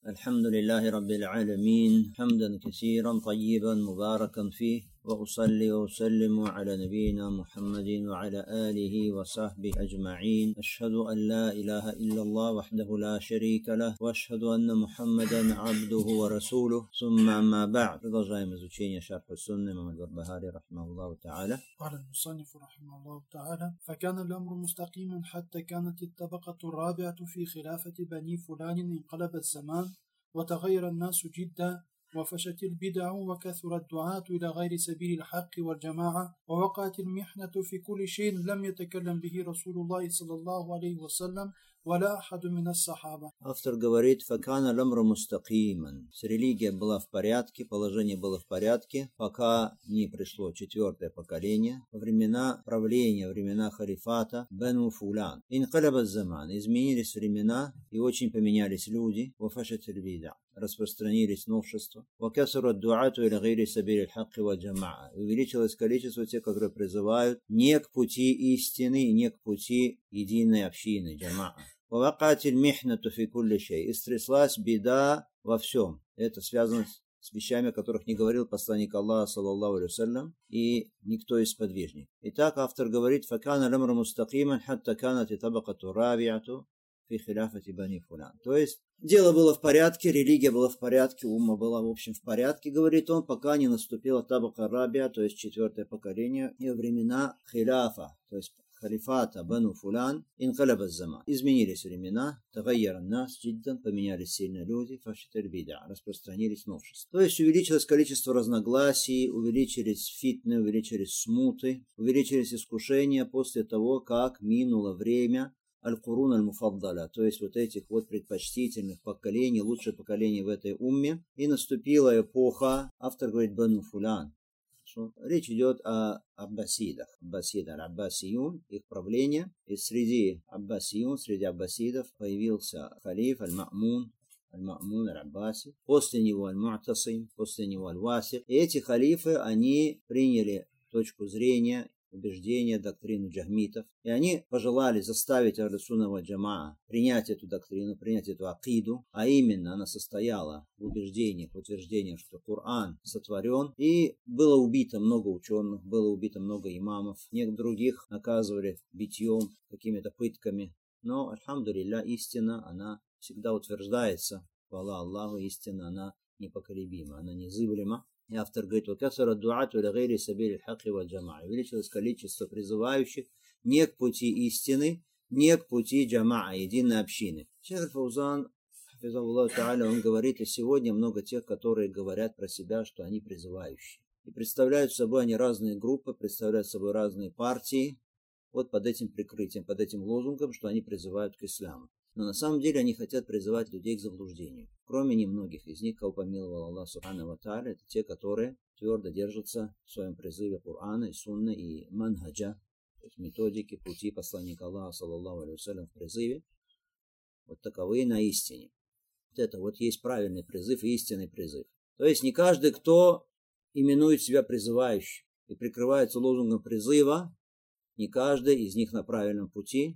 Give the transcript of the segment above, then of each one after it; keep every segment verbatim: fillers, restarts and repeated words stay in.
الحمد لله رب العالمين حمدا كثيرا طيبا مباركا فيه، وأصلي وأسلم على نبينا محمد وعلى آله وصحبه أجمعين. أشهد أن لا إله إلا الله وحده لا شريك له، وأشهد أن محمدا عبده ورسوله. ثم أما بعد. Продолжаем изучение шарха сунны имама Барбахари рахимахуллаху та'аля. قال المصنف رحمه الله تعالى: فكان الأمر مستقيما حتى كانت الطبقة الرابعة في خلافة بني فلان انقلب الزمان وتغير الناس جدا وفشت البدع وكثر الدعاة إلى غير سبيل الحق والجماعة ووقعت المحنة في كل شيء لم يتكلم به رسول الله صلى الله عليه وسلم ولا أحد من الصحابة. Автор говорит: «Факана ламру мустакиман». Религия была в порядке, положение было в порядке, пока не пришло четвертое поколение, во времена правления, времена халифата Бену Фулян. Инкалаба заман. Изменились времена и очень поменялись люди. Вафашат аль-бида. Распространились новшества. Вакасурат дуату иля гайри сабиль аль-хакки ва джамаа. Увеличилось количество тех, которые призывают не к пути истины, не к пути единой общины, джамаа. Вавакатиль михнату фи кулли шей. И стряслась беда во всем. Это связано с вещами, о которых не говорил посланник Аллаха, саллаллаху алейхи вассалям, и никто из подвижников. Итак, автор говорит: «Факана ламру мустакиман, хатта канати табакату рабиату фи хиляфати бани фулян». То есть, дело было в порядке, религия была в порядке, умма была, в общем, в порядке, говорит он, пока не наступила табака рабия, то есть четвертое поколение, и времена хиляфа, то есть халифата Бану Фулян, инкалаба заман. Изменились времена, тагайяр нас джиддан, поменялись сильно люди, фашиталь бида, распространились новшества. То есть увеличилось количество разногласий, увеличились фитны, увеличились смуты, увеличились искушения после того, как минуло время аль-Курун аль-Муфаддаля, то есть вот этих вот предпочтительных поколений, лучшее поколение в этой умме, и наступила эпоха, автор говорит, Бану Фулян. Речь идет о аббасидах. Аббасиды, аль-Аббасиюн, их правление. И среди аббасиюн, среди аббасидов появился халиф аль-Ма'мун, аль-Ма'мун аль-Аббаси. После него аль-Му'тасим, после него аль-Васик. И эти халифы, они приняли точку зрения, убеждения, доктрину джахмитов. И они пожелали заставить Ахлю-Сунна валь Джамаа принять эту доктрину, принять эту акиду, а именно она состояла в убеждениях, в утверждениях, что Коран сотворен, и было убито много ученых, было убито много имамов, некоторых других наказывали битьем, какими-то пытками. Но, альхамдулилля, истина, она всегда утверждается. Хвала Аллаху, истина, она непоколебима, она незыблема. И автор говорит: «Вакасара дуату иля гайри сабиль аль-хакки ва джамаа». Увеличилось количество призывающих не к пути истины, не к пути джамаа, единой общины. Шейх аль-Фаузан, хафизахуллаху та'аля, он говорит: и сегодня много тех, которые говорят про себя, что они призывающие. И представляют собой они разные группы, представляют собой разные партии, вот под этим прикрытием, под этим лозунгом, что они призывают к исламу. Но на самом деле они хотят призывать людей к заблуждению. Кроме немногих из них, кого помиловал Аллах субхану ва тааля, это те, которые твердо держатся в своем призыве Корана и Сунны и манхаджа, то есть методики, пути посланника Аллаха, саллаллаху алейхи вассалям, в призыве. Вот таковые на истине. Вот это вот есть правильный призыв и истинный призыв. То есть не каждый, кто именует себя призывающим и прикрывается лозунгом призыва, не каждый из них на правильном пути.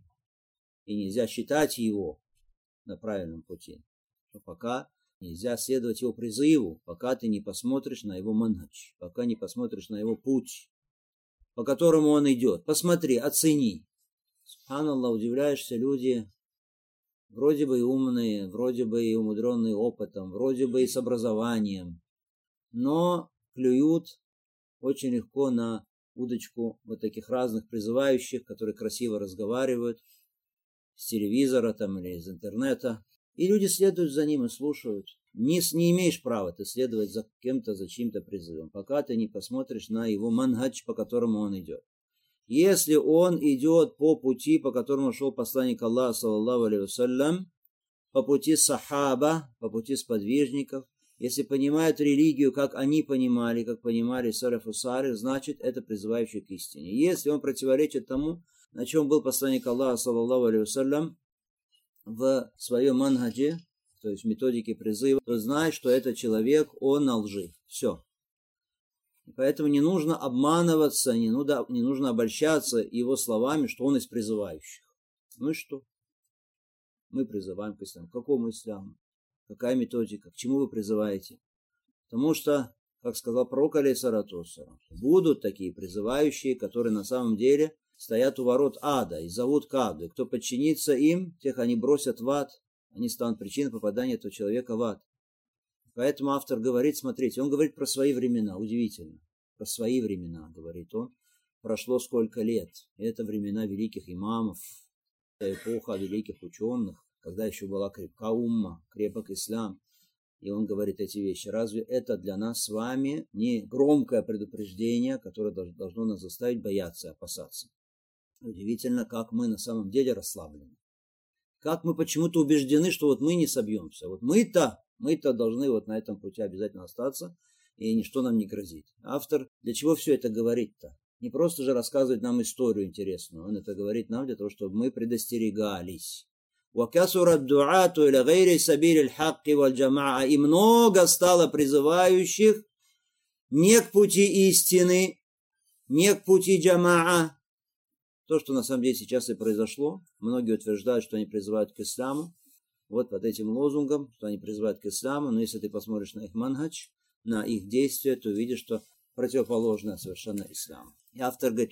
И нельзя считать его на правильном пути. Но пока нельзя следовать его призыву, пока ты не посмотришь на его манхадж, пока не посмотришь на его путь, по которому он идет. Посмотри, оцени. Субханаллах, удивляешься, люди вроде бы и умные, вроде бы и умудренные опытом, вроде бы и с образованием, но клюют очень легко на удочку вот таких разных призывающих, которые красиво разговаривают, с телевизора там или из интернета. И люди следуют за ним и слушают. Не, не имеешь права ты следовать за кем-то, за чьим-то призывом, пока ты не посмотришь на его манхадж, по которому он идет. Если он идет по пути, по которому шел посланник Аллаха, саллаллаху алейхи вассалям, по пути сахаба, по пути сподвижников, если понимают религию, как они понимали, как понимали салафу салих, значит, это призывающий к истине. Если он противоречит тому, на чем был посланник Аллаха, саллаллаху алейхи вассалям, в своем манхаджи, то есть в методике призыва, то знай, что этот человек, он на лжи. Все. И поэтому не нужно обманываться, не нужно, не нужно обольщаться его словами, что он из призывающих. Ну и что? Мы призываем к исламу. К какому исламу? Какая методика? К чему вы призываете? Потому что, как сказал пророк, алейхиссалату вассалам, будут такие призывающие, которые на самом деле стоят у ворот ада и зовут к аду. И кто подчинится им, тех они бросят в ад, они станут причиной попадания этого человека в ад. Поэтому автор говорит, смотрите, он говорит про свои времена, удивительно, про свои времена, говорит он. Прошло сколько лет, это времена великих имамов, эпоха великих ученых, когда еще была крепка умма, крепок ислам. И он говорит эти вещи. Разве это для нас с вами не громкое предупреждение, которое должно нас заставить бояться, опасаться? Удивительно, как мы на самом деле расслаблены. Как мы почему-то убеждены, что вот мы не собьемся. Вот мы-то, мы-то должны вот на этом пути обязательно остаться, и ничто нам не грозит. Автор для чего все это говорит-то? Не просто же рассказывать нам историю интересную. Он это говорит нам для того, чтобы мы предостерегались. И много стало призывающих не к пути истины, не к пути джамаа. То, что на самом деле сейчас и произошло. Многие утверждают, что они призывают к исламу. Вот под этим лозунгом, что они призывают к исламу. Но если ты посмотришь на их манхадж, на их действия, то увидишь, что противоположное совершенно исламу. И автор говорит,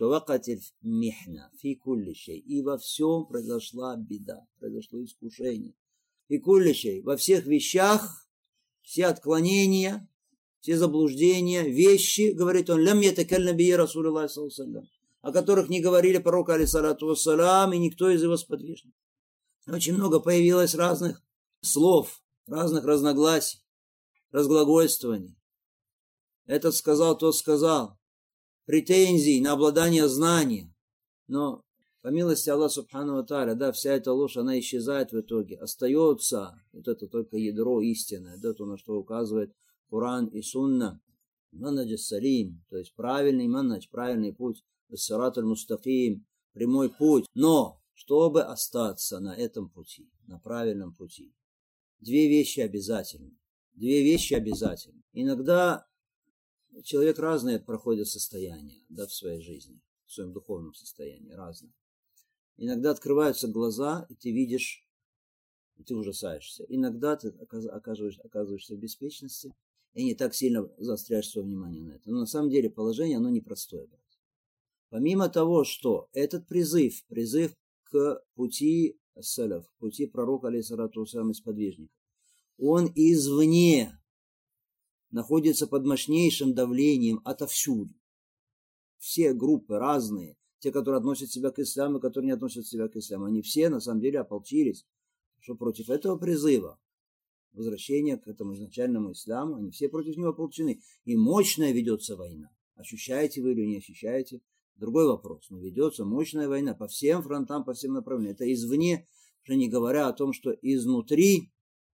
и во всем произошла беда, произошло искушение. И куллишей, во всех вещах, все отклонения, все заблуждения, вещи, говорит он, лям ятакаль набии Расулуллахи саллаллаху алейхи ва саллям, о которых не говорили пророк, алейхиссалату вассалям, и никто из его сподвижников. Очень много появилось разных слов, разных разногласий, разглагольствований. Этот сказал, тот сказал. Претензий на обладание знанием. Но, по милости Аллаха Субхану ва Тааля, да, вся эта ложь, она исчезает в итоге. Остается вот это только ядро истинное, да, то, на что указывает Коран и Сунна. Манадж салим, то есть правильный манадж, правильный путь. Ас-сират аль-мустаким, прямой путь. Но, чтобы остаться на этом пути, на правильном пути, две вещи обязательны. Две вещи обязательны. Иногда человек разные проходит состояния, да, в своей жизни, в своем духовном состоянии, разные. Иногда открываются глаза, и ты видишь, и ты ужасаешься. Иногда ты оказываешься, оказываешься в беспечности, и не так сильно заостряешь свое внимание на это. Но на самом деле положение, оно непростое. Помимо того, что этот призыв, призыв к пути салаф, к пути пророка, алейхиссалату вассалям, и сподвижников, он извне находится под мощнейшим давлением отовсюду. Все группы разные, те, которые относят себя к исламу, которые не относят себя к исламу, они все на самом деле ополчились, что против этого призыва, возвращения к этому изначальному исламу, они все против него ополчены. И мощная ведется война. Ощущаете вы или не ощущаете? Другой вопрос. Но ведется мощная война по всем фронтам, по всем направлениям. Это извне, уже не говоря о том, что изнутри,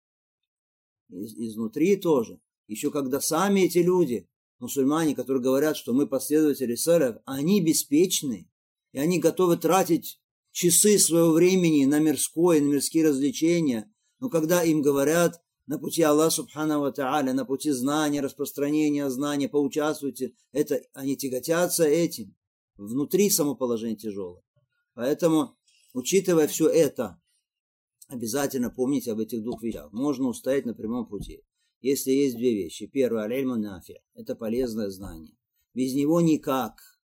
из, изнутри тоже. Еще когда сами эти люди, мусульмане, которые говорят, что мы последователи салаф, они беспечны, и они готовы тратить часы своего времени на мирское, на мирские развлечения, но когда им говорят на пути Аллаха Субхану ва Тааля, на пути знания, распространения знания, поучаствуйте, это, они тяготятся этим. Внутри само положение тяжелое. Поэтому, учитывая все это, обязательно помните об этих двух вещах. Можно устоять на прямом пути. Если есть две вещи. Первое, аль-ильму нафи. Это полезное знание. Без него никак.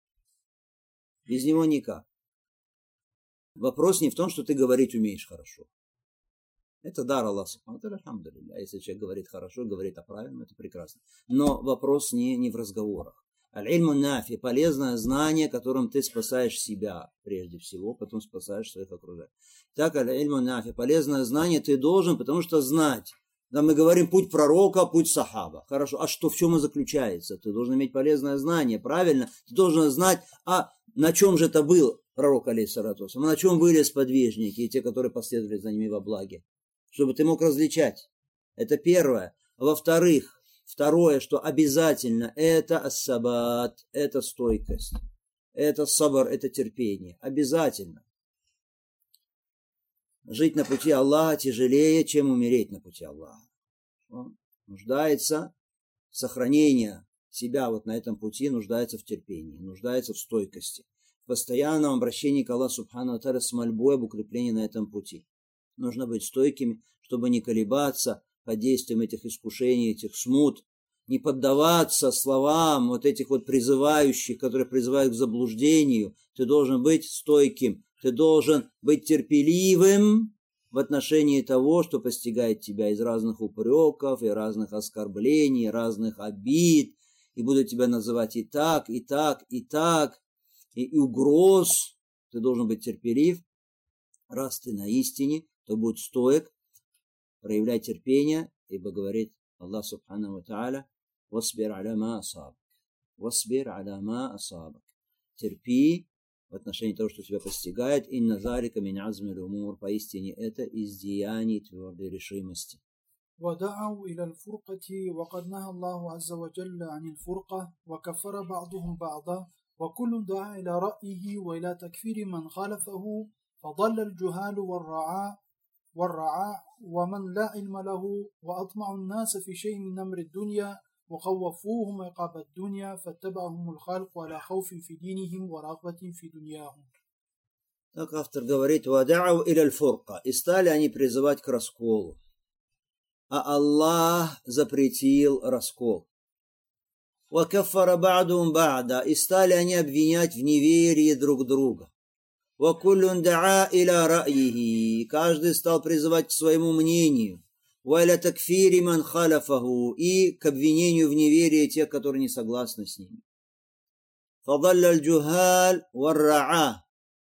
Без него никак. Вопрос не в том, что ты говорить умеешь хорошо. Это дар Аллаха. А если человек говорит хорошо, говорит о правильном, это прекрасно. Но вопрос не, не в разговорах. Аль-ильму нафи. Полезное знание, которым ты спасаешь себя прежде всего, потом спасаешь своих окружающих. Так, аль-ильму нафи. Полезное знание ты должен, потому что знать. Да, мы говорим путь пророка, путь сахаба. Хорошо, а что, в чем он заключается? Ты должен иметь полезное знание, правильно? Ты должен знать, а на чем же это был пророк, алейхиссалату вассалям, на чем были сподвижники и те, которые последовали за ними во благе. Чтобы ты мог различать. Это первое. Во-вторых, второе, что обязательно, это ас-сабат, это стойкость. Это сабр, это терпение. Обязательно. Жить на пути Аллаха тяжелее, чем умереть на пути Аллаха. Он нуждается в сохранении себя вот на этом пути, нуждается в терпении, нуждается в стойкости, в постоянном обращении к Аллаху Субхану ва Тааля с мольбой об укреплении на этом пути. Нужно быть стойкими, чтобы не колебаться, под действием этих искушений, этих смут, не поддаваться словам вот этих вот призывающих, которые призывают к заблуждению. Ты должен быть стойким, ты должен быть терпеливым в отношении того, что постигает тебя из разных упреков, и разных оскорблений, разных обид, и будут тебя называть и так, и так, и так, и, и угроз. Ты должен быть терпелив. Раз ты на истине, то будь стоек, проявляй терпение, ибо говорит Аллах Субхану ва Тааля: «Васбир аля ма асабак». «Васбир аля ма асабак». Терпи в отношении того, что тебя постигает. «Инна зарика мин азмил умур». Поистине это из деяний твердой решимости. ودعوا إلى الفرقة وقد نهى الله عز وجل عن الفرقة وكفر بعضهم بعضا وكل دعا إلى رأيه وإلى تكفير من خالفه فضل الجهال والرعاء والرعاء ومن لا علم له وأطمع الناس في شيء من أمر الدنيا وخوفوهم عقاب الدنيا فاتبعهم الخلق على خوف في دينهم ورغبة في دنياهم. Так автор говорит: «Вадау иля фурка». И стали они призывать к расколу. А Аллах запретил раскол. «Вакаффара ба'дум ба'да». И стали они обвинять в неверии друг друга. «Вакуллюн да'a иля ра'йихи». Каждый стал призывать к своему мнению. «Валя такфири ман халяфаху». И к обвинению в неверии тех, которые не согласны с ними. «Фадалля аль-джухаль вар-ра'a».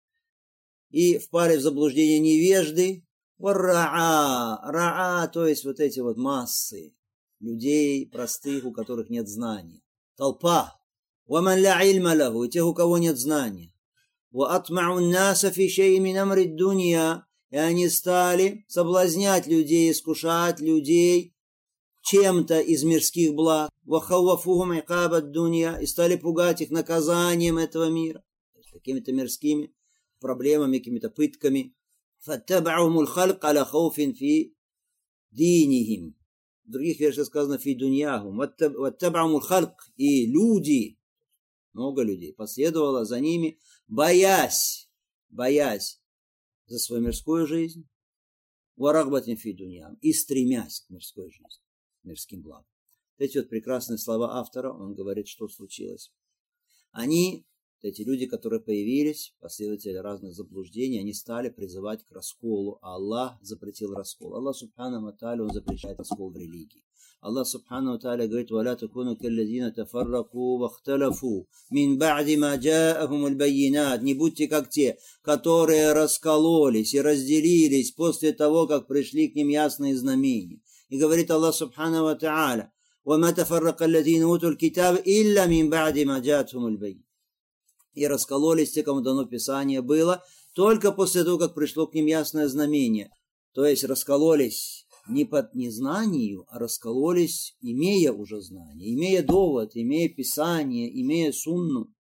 И впали в заблуждение невежды. «Вар-ра'a». «Ра'a», то есть вот эти вот массы людей простых, у которых нет знания. Толпа. «Ваман ля ильма лаху». И тех, у кого нет знания. «Ва-атмау н-наса фи шей'ин мин амри д-дунья». И они стали соблазнять людей, искушать людей чем-то из мирских благ. «Ва-хауафухум икаба д-дунья». И стали пугать их наказанием этого мира. Какими-то мирскими проблемами, какими-то пытками. «Фаттаба'ухумул халк аля хауфин фи динихим». В других версиях сказано «фи дуньяхум». «Ваттаба'ухумул халк». И люди, много людей, последовало за ними, боясь, боясь за свою мирскую жизнь, «варагбатин фи дуньям», и стремясь к мирской жизни, к мирским благам. Эти вот прекрасные слова автора, он говорит, что случилось. Они, эти люди, которые появились, последователи разных заблуждений, они стали призывать к расколу, а Аллах запретил раскол. Аллах Субхану ва Тааля, он запрещает раскол в религии. Аллах Субхану ва Тааля говорит: «Валя такуну каллазина тафарраку вахталафу мин ба'ди ма джа'ахумуль баййинат». Не будьте как те, которые раскололись и разделились после того, как пришли к ним ясные знамения. И говорит Аллах Субхану ва Тааля: «Вама тафаррака аллазина утуль китаб илля мин ба'ди ма джа'ахумуль баййинат». И раскололись те, кому дано Писание было, только после того, как пришло к ним ясное знамение. То есть раскололись не под незнанию, а раскололись, имея уже знание, имея довод, имея Писание, имея сунну.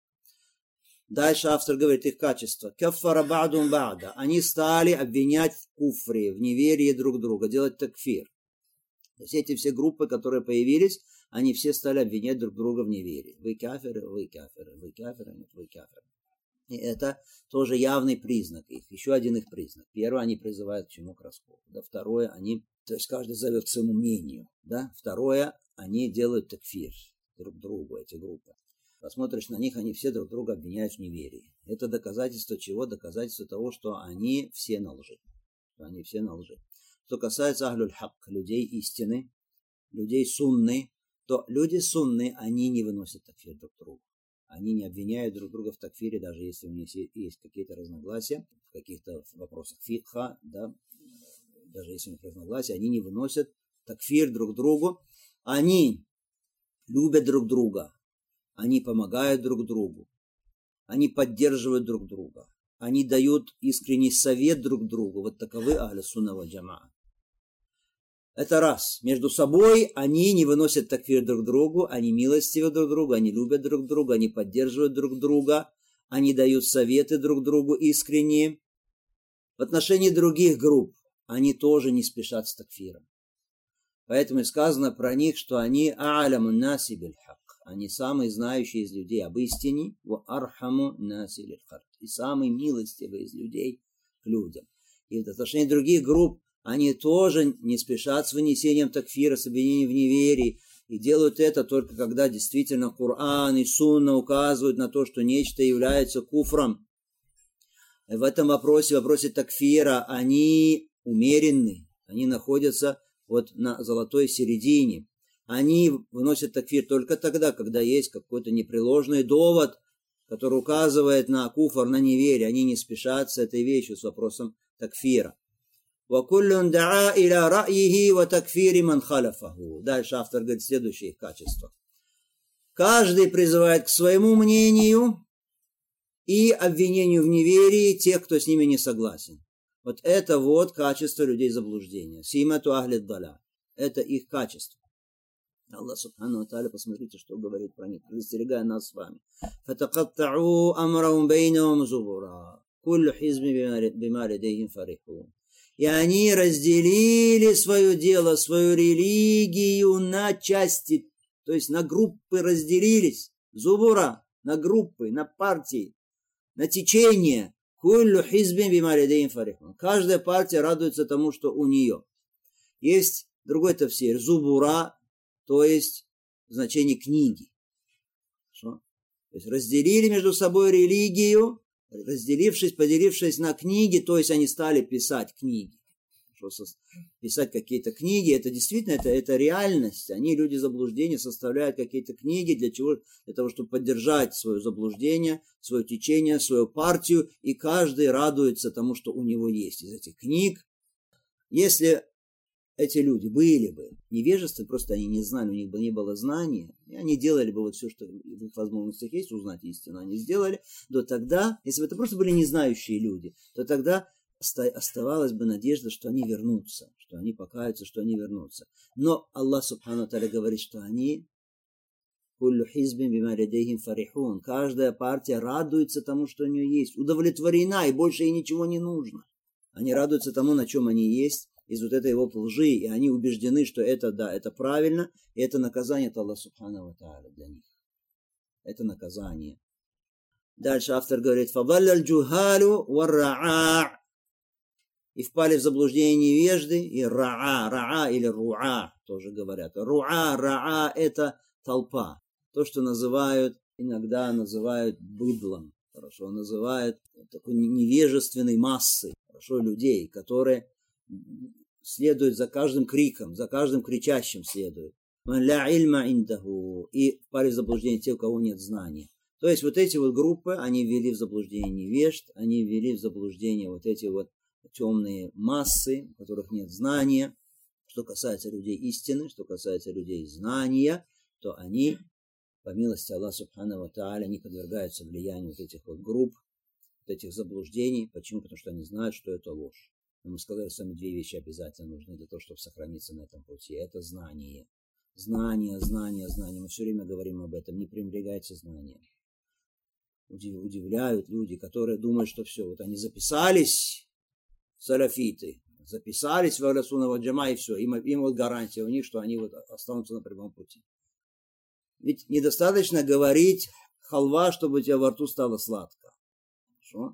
Дальше автор говорит их качество. «Каффара ба'дум ба'да». Они стали обвинять в куфре, в неверии друг друга, делать такфир. То есть эти все группы, которые появились, они все стали обвинять друг друга в неверии. Вы кафиры, вы кафиры, вы кафиры, нет, вы кафиры. И это тоже явный признак их, еще один их признак. Первое, они призывают к чему? К расколу. Да, второе, они, то есть каждый зовет к своему мнению. Да? Второе, они делают такфир друг другу, эти группы. Посмотришь на них, они все друг друга обвиняют в неверии. Это доказательство чего? Доказательство того, что они все на лжи. Что они все на лжи. Что касается ахлюль хак, людей истины, людей сунны, то люди сунны, они не выносят такфир друг другу. Они не обвиняют друг друга в такфире, даже если у них есть какие-то разногласия, в каких-то вопросах фикха, да, даже если у них разногласия, они не выносят такфир друг другу. Они любят друг друга, они помогают друг другу, они поддерживают друг друга, они дают искренний совет друг другу. Вот таковы ахлю сунна валь джамаа. Это раз. Между собой они не выносят такфир друг другу, они милостивы друг другу, они любят друг друга, они поддерживают друг друга, они дают советы друг другу искренние. В отношении других групп они тоже не спешат с такфиром. Поэтому и сказано про них, что они а'лямун наси биль хак. Они самые знающие из людей об истине, ва архаму наси лиль халк. И самые милостивые из людей к людям. И в отношении других групп они тоже не спешат с вынесением такфира, с обвинением в неверии, и делают это только когда действительно Коран и Сунна указывают на то, что нечто является куфром. И в этом вопросе, в вопросе такфира, они умеренны, они находятся вот на золотой середине. Они выносят такфир только тогда, когда есть какой-то непреложный довод, который указывает на куфр, на неверие. Они не спешат с этой вещью, с вопросом такфира. وَكُلٌّ دَعَا إِلَى رَأْيِهِ وَتَكْفِيرِ مَنْ خَلَفَهُ. Дальше автор говорит следующие качества. Каждый призывает к своему мнению и обвинению в неверии тех, кто с ними не согласен. Вот это вот качество людей заблуждения. Симату ахли даля. Это их качество. Аллах субхану ва тааля, посмотрите, что говорит про них, предостерегая нас с вами. فَتَقَطَّعُوا أَمْرَهُمْ بَيْنَهُمْ زُبُرًا كُلُّ حِزْبٍ بِمَا لَدَيْهِمْ فَرِحُونَ. И они разделили свое дело, свою религию на части, то есть на группы разделились. Зубура, на группы, на партии, на течение. Куллю хизбин бима лядейхим фарихун. Каждая партия радуется тому, что у нее. Есть другой тафсир. Зубура, то есть значение книги. Что? То есть разделили между собой религию, разделившись, поделившись на книги, то есть они стали писать книги. Писать какие-то книги, это действительно, это, это реальность. Они, люди заблуждения, составляют какие-то книги для чего? Для того, чтобы поддержать свое заблуждение, свое течение, свою партию, и каждый радуется тому, что у него есть из этих книг. Если эти люди были бы невежественны, просто они не знали, у них бы не было знания, и они делали бы вот все, что в их возможностях есть, узнать истину, они сделали, то тогда, если бы это просто были незнающие люди, то тогда оставалась бы надежда, что они вернутся, что они покаются, что они вернутся. Но Аллах субхану ва тааля говорит, что они куллю хизбин бима лядейхим фарихун. Каждая партия радуется тому, что у нее есть, удовлетворена, и больше ей ничего не нужно. Они радуются тому, на чем они есть, из вот этой вот лжи, и они убеждены, что это, да, это правильно, и это наказание от Аллаха субхану ва тааля для них. Это наказание. Дальше автор говорит, фадалляль джухалю варра'a. И впали в заблуждение невежды, и ра'a, ра'a или ру'a тоже говорят. Ру'a, ра'a это толпа. То, что называют, иногда называют быдлом. Хорошо, называют такой невежественной массой. Хорошо, людей, которые следуют за каждым криком, за каждым кричащим следуют. И впали в заблуждение те, у кого нет знания. То есть вот эти вот группы, они ввели в заблуждение невежд, они ввели в заблуждение вот эти вот темные массы, у которых нет знания. Что касается людей истины, что касается людей знания, то они, по милости Аллаха субхану ва тааля, не подвергаются влиянию вот этих вот групп, вот этих заблуждений. Почему? Потому что они знают, что это ложь. Но мы сказали, что сами две вещи обязательно нужны для того, чтобы сохраниться на этом пути. Это знание. Знание, знание, знание. Мы все время говорим об этом. Не пренебрегайте знанием. Удивляют люди, которые думают, что все, вот они записались, салафиты, записались в Ахлю Сунна валь Джамаа, и все, им, им вот гарантия у них, что они вот останутся на прямом пути. Ведь недостаточно говорить халва, чтобы у тебя во рту стало сладко. Хорошо?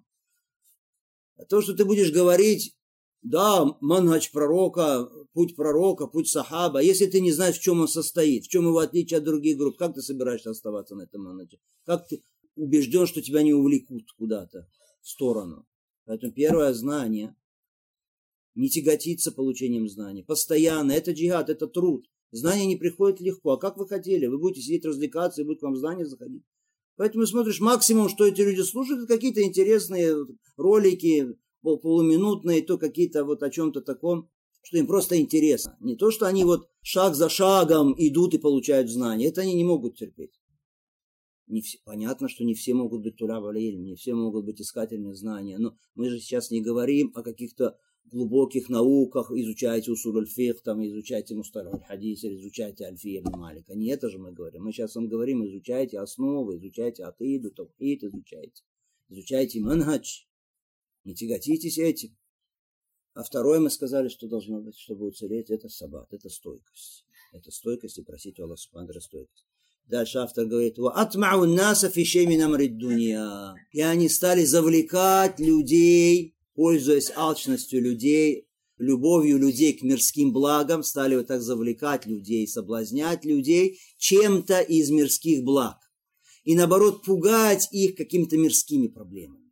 А то, что ты будешь говорить, да, манхадж пророка, путь пророка, путь сахаба, если ты не знаешь, в чем он состоит, в чем его отличие от других групп, как ты собираешься оставаться на этом манхадже? Как ты убежден, что тебя не увлекут куда-то в сторону? Поэтому первое знание. Не тяготиться получением знаний. Постоянно. Это джихад, это труд. Знания не приходят легко. А как вы хотели? Вы будете сидеть развлекаться, и будет к вам знания заходить. Поэтому смотришь, максимум, что эти люди слушают, это какие-то интересные ролики, полуминутные, то какие-то вот о чем-то таком, что им просто интересно. Не то, что они вот шаг за шагом идут и получают знания. Это они не могут терпеть. Не все, понятно, что не все могут быть туляб аль-илм, не все могут быть искателями знания. Но мы же сейчас не говорим о каких-то глубоких науках, изучайте усуль аль-фикх, там, изучайте мусталах аль-хадис, изучайте альфия ибн Малика. Не это же мы говорим. Мы сейчас вам говорим, изучайте основы, изучайте акиду, тавхид, изучайте. Изучайте манхадж. Не тяготитесь этим. А второе мы сказали, что должно быть, чтобы уцелеть, это сабат, это стойкость. Это стойкость и просить у Аллаха субхану ва тааля стойкость. Дальше автор говорит, и они стали завлекать людей, пользуясь алчностью людей, любовью людей к мирским благам, стали вот так завлекать людей, соблазнять людей чем-то из мирских благ. И наоборот, пугать их какими-то мирскими проблемами.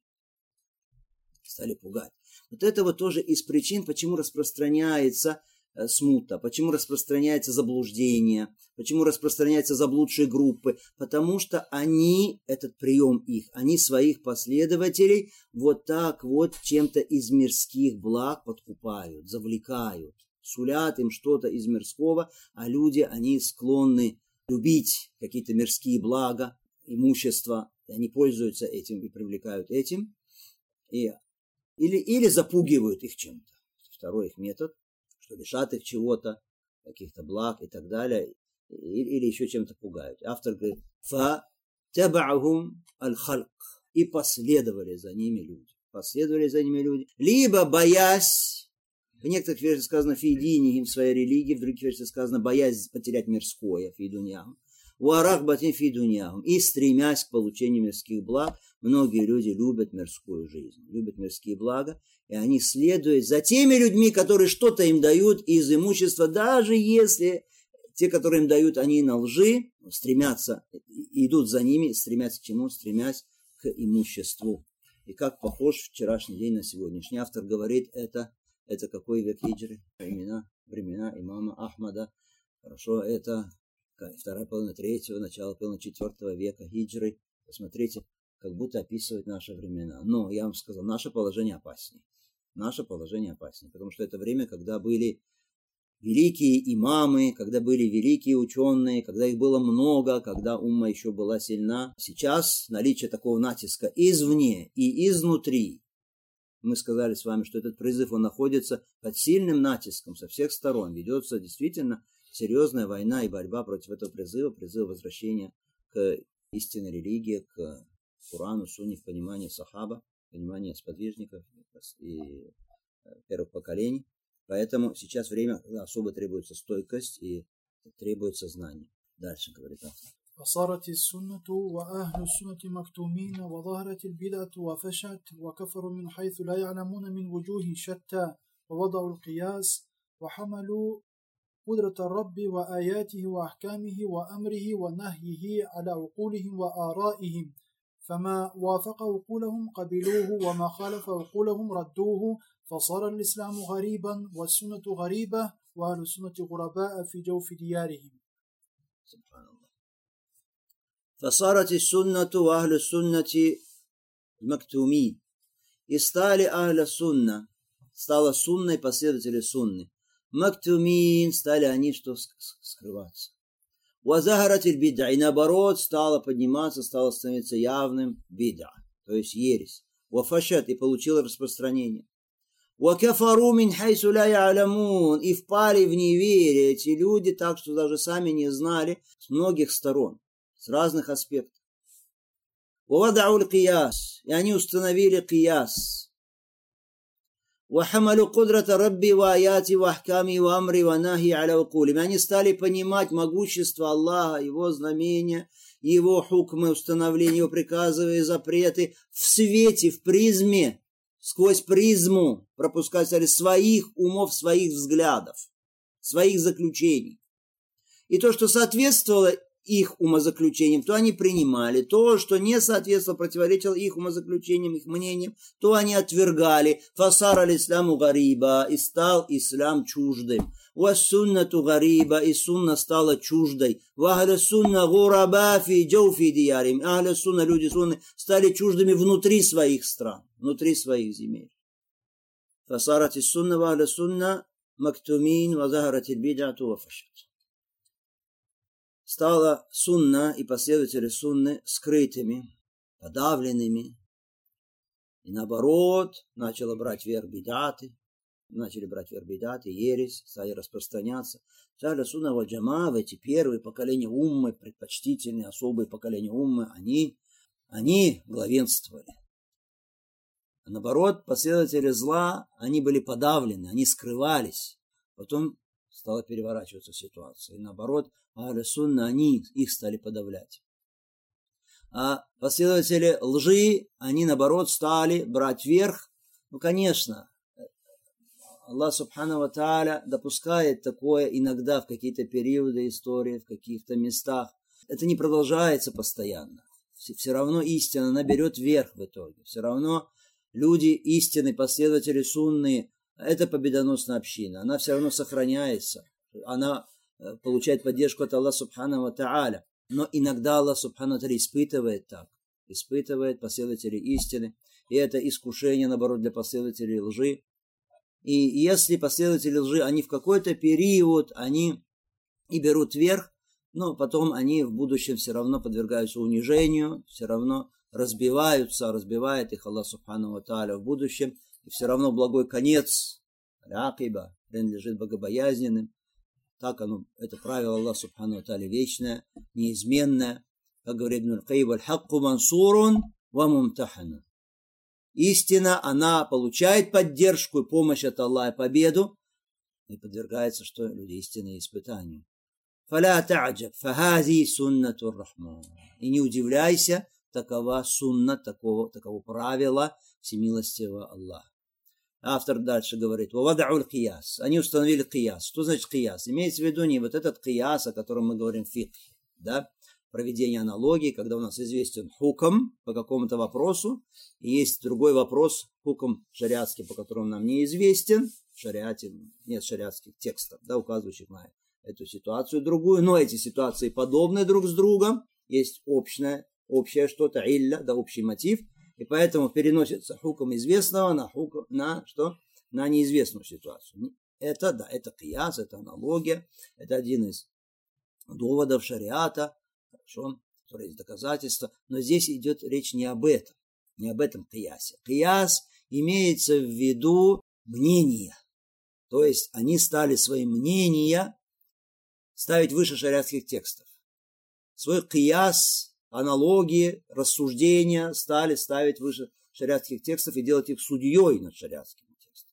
Стали пугать. Вот это вот тоже из причин, почему распространяется смута, почему распространяется заблуждение, почему распространяются заблудшие группы, потому что они, этот прием их, они своих последователей вот так вот чем-то из мирских благ подкупают, завлекают, сулят им что-то из мирского, а люди, они склонны любить какие-то мирские блага, имущество, и они пользуются этим и привлекают этим, и, или, или запугивают их чем-то. Второй их метод, что лишат их чего-то, каких-то благ и так далее, или, или еще чем-то пугают. Автор говорит, «Фа таба'хум аль-халк», и последовали за ними люди. Последовали за ними люди, либо боясь, в некоторых версиях сказано «фидинихим», в своей религии, в других версиях сказано «боясь потерять мирское», «фидуньяхум», «уарахбатин фидуньяхум», и стремясь к получению мирских благ. Многие люди любят мирскую жизнь, любят мирские блага, и они следуют за теми людьми, которые что-то им дают из имущества, даже если те, которые им дают, они на лжи, стремятся, идут за ними, стремятся к чему? Стремясь к имуществу. И как похож вчерашний день на сегодняшний. Автор говорит, это, это какой век хиджры? Времена, времена имама Ахмада. Хорошо, это вторая половина третьего, начало половины четвертого века хиджры. Посмотрите, как будто описывает наши времена. Но я вам сказал, наше положение опаснее. Наше положение опаснее, потому что это время, когда были великие имамы, когда были великие ученые, когда их было много, когда умма еще была сильна. Сейчас наличие такого натиска извне и изнутри. Мы сказали с вами, что этот призыв, он находится под сильным натиском со всех сторон. Ведется действительно серьезная война и борьба против этого призыва, призыва возвращения к истинной религии, к Корану, Сунне, в понимании сахаба, в понимании сподвижников и первых поколений. Поэтому сейчас время, когда особо требуется стойкость и требуется знание. Дальше говорит автор. فصارت السنة وأهل السنة مكتومين وظهرت البدعة وفشت وكفروا من حيث لا يعلمون من وجوه شتى ووضعوا القياس وحملوا قدرة الرب وآياته وأحكامه وأمره ونهيه على عقولهم وآرائهم فما وافق عقولهم قبلوه وما خالف عقولهم ردوه فصار الإسلام غريبا والسنة غريبة وأهل السنة غرباء في جوف ديارهم. سبحان الله. فصارت السنة وأهل السنة مكتومين. И стали أهل السنة, стала сунна и последователи сунны. Мактумин, стали они что скрываться. Вазахарат аль-бид'а, и наоборот стало подниматься, стало становиться явным бид'а, то есть ересь. Вафашат, и получила распространение. Вакафару мин хайсу ля я'ламун, и впали в неверие эти люди так, что даже сами не знали с многих сторон, с разных аспектов. Вавадау аль-кияс, и они установили кияс. وحملوا قدرة ربي وآياتي وأحكامي وأمري ونهي على عقولهم. Они стали понимать могущество Аллаха, Его знамения, Его хукмы, установления, Его приказы и запреты в свете, в призме, сквозь призму пропускать своих умов, своих взглядов, своих заключений. И то, что соответствовало их умозаключениям, то они принимали. То, что не соответствовало, противоречило их умозаключениям, их мнениям, то они отвергали. Фасар аль-исламу гариба, и стал ислам чуждым. Вассуннату гариба, и сунна стала чуждой. Вахля сунна гураба фи джауфи диярим. Ахля сунна, люди сунны, стали чуждыми внутри своих стран, внутри своих земель. Фасарат ис-сунна вахля сунна мактумин вазахарат аль-бид'ату вафашат. Стала сунна и последователи сунны скрытыми, подавленными. И наоборот, начала брать верх бидаты, начали брать верх бидаты, ересь, стали распространяться. Стали сунна ва джама, эти первые поколения уммы, предпочтительные, особые поколения уммы, они, они главенствовали. А наоборот, последователи зла, они были подавлены, они скрывались. Потом стала переворачиваться ситуация. И наоборот, ахлю сунна, они их стали подавлять. А последователи лжи, они наоборот стали брать верх. Ну, конечно, Аллах Субхану ва Тааля допускает такое иногда в какие-то периоды истории, в каких-то местах. Это не продолжается постоянно. Все равно истина, она берет верх в итоге. Все равно люди истины, последователи сунны, это победоносная община. Она все равно сохраняется. Она получает поддержку от Аллаха Субхану ва Тааля. Но иногда Аллах Субхану ва Тааля испытывает так. Испытывает последователей истины. И это искушение, наоборот, для последователей лжи. И если последователи лжи, они в какой-то период, они и берут верх, но потом они в будущем все равно подвергаются унижению, все равно разбиваются, разбивает их Аллах Субхану ва Тааля в будущем. И все равно благой конец, ракиба, принадлежит богобоязненным. Так оно, это правило Аллаха Субхану ва Тааля вечное, неизменное. Как говорит Ибн аль-Кайим, аль-хакку мансурун ва мумтахану. Истина, она получает поддержку и помощь от Аллаха, победу, и подвергается, что люди истинные испытанию. Фаля та'джаб, фахази суннатур рахман. И не удивляйся, такова сунна, такого, такого правила всемилостивого Аллаха. Автор дальше говорит, вавад'уль кияс. Они установили кияс. Что значит кияс? Имеется в виду не вот этот кияс, о котором мы говорим в фикхе, да? Проведение аналогии, когда у нас известен хукм по какому-то вопросу, и есть другой вопрос, хукм шариатский, по которому нам неизвестен, в шариате нет шариатских текстов, да, указывающих на эту ситуацию другую, но эти ситуации подобны друг с другом, есть общее, общее что-то, илля, да, общий мотив, и поэтому переносится хукм известного на, хукм, на, что? На неизвестную ситуацию. Это, да, это кияс, это аналогия, это один из доводов шариата, хорошо, которые есть доказательства, но здесь идет речь не об этом, не об этом киясе. Кияс имеется в виду мнения, то есть они стали свои мнения ставить выше шариатских текстов. Свой кияс, аналогии, рассуждения стали ставить выше шариатских текстов и делать их судьей над шариатскими текстами.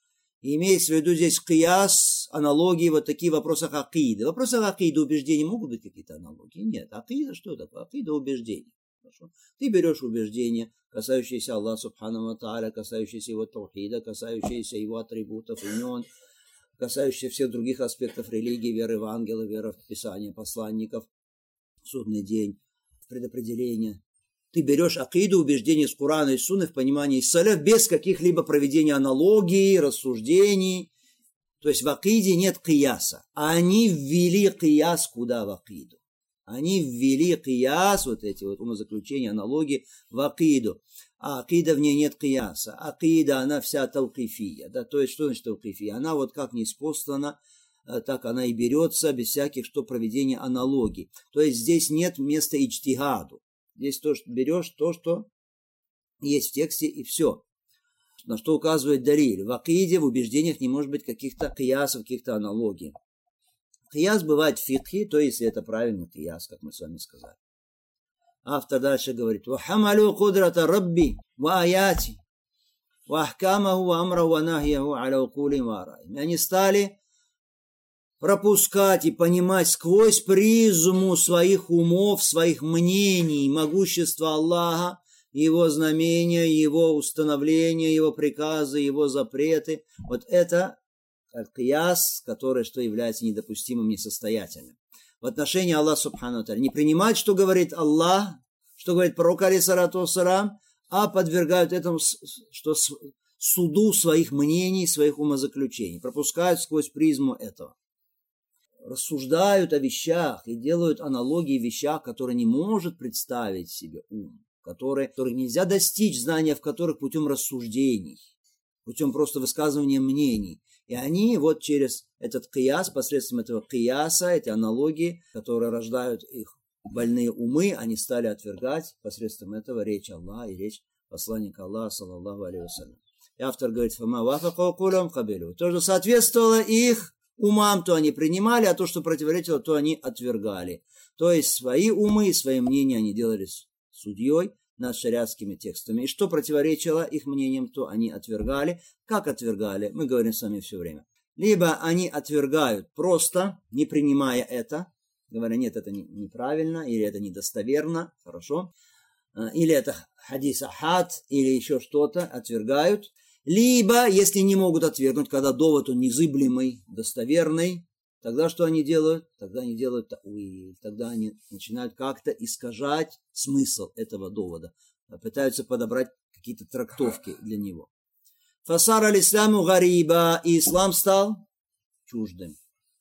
И имеется в виду здесь кияс, аналогии, вот такие вопросы акиды. В вопросах акиды убеждений могут быть какие-то аналогии? Нет. Акида что такое? Акида убеждений. Хорошо? Ты берешь убеждения, касающиеся Аллаха Субхану ва Тааля, касающиеся его таухида, касающиеся его атрибутов, имен, касающиеся всех других аспектов религии, веры в ангелов, веры в Писание посланников, судный день, предопределение. Ты берешь акиду, убеждения из Корана и Сунны в понимании салаф без каких-либо проведения аналогий, рассуждений. То есть в акиде нет кияса. А они ввели кияс куда в акиду? Они ввели кияс, вот эти вот умозаключения, аналогии в акиду. А акида в ней нет кияса. Акида, она вся таукифия. Да? То есть что значит таукифия? Она вот как ниспослана, так она и берется без всяких что проведения аналогий. То есть здесь нет места иджтигаду. Здесь то, что берешь то, что есть в тексте, и все. На что указывает далиль. В акиде, в убеждениях не может быть каких-то киясов, каких-то аналогий. Кияс бывает в фикхе, то есть это правильный кияс, как мы с вами сказали. Автор дальше говорит. وَحَمَلُوا قُدْرَةَ رَبِّ وَآيَاتِ وَأَحْكَامَهُ وَأَمْرَهُ وَنَهْيَهُ عَلَى عُقُولٍ وَآرَاءٍ. Они стали пропускать и понимать сквозь призму своих умов, своих мнений, могущество Аллаха, Его знамения, Его установления, Его приказы, Его запреты. Вот это кияс, который что является недопустимым, несостоятельным. В отношении Аллаха Субхану ва Тааля. Не принимать, что говорит Аллах, что говорит пророк алейхиссалату вассалям, а подвергают этому что суду своих мнений, своих умозаключений. Пропускают сквозь призму этого. Рассуждают о вещах и делают аналогии в вещах, которые не может представить себе ум, которые, которые нельзя достичь, знания в которых путем рассуждений, путем просто высказывания мнений. И они вот через этот кияс, посредством этого кияса, эти аналогии, которые рождают их больные умы, они стали отвергать посредством этого речь Аллаха и речь посланника Аллаха, саллаллаху алейхи вассалям. И автор говорит, «Фама вафака кулам кабилу». То, что соответствовало их умам, то они принимали, а то, что противоречило, то они отвергали. То есть свои умы и свои мнения они делали судьей над шариатскими текстами. И что противоречило их мнениям, то они отвергали. Как отвергали? Мы говорим с вами все время. Либо они отвергают просто, не принимая это, говоря, нет, это неправильно, или это недостоверно, хорошо, или это хадис ахад, или еще что-то, отвергают. Либо, если не могут отвергнуть, когда довод он незыблемый, достоверный, тогда что они делают? Тогда они делают тауиль, тогда они начинают как-то искажать смысл этого довода, пытаются подобрать какие-то трактовки для него. Фасар аль-исламу гариба, и ислам стал чуждым.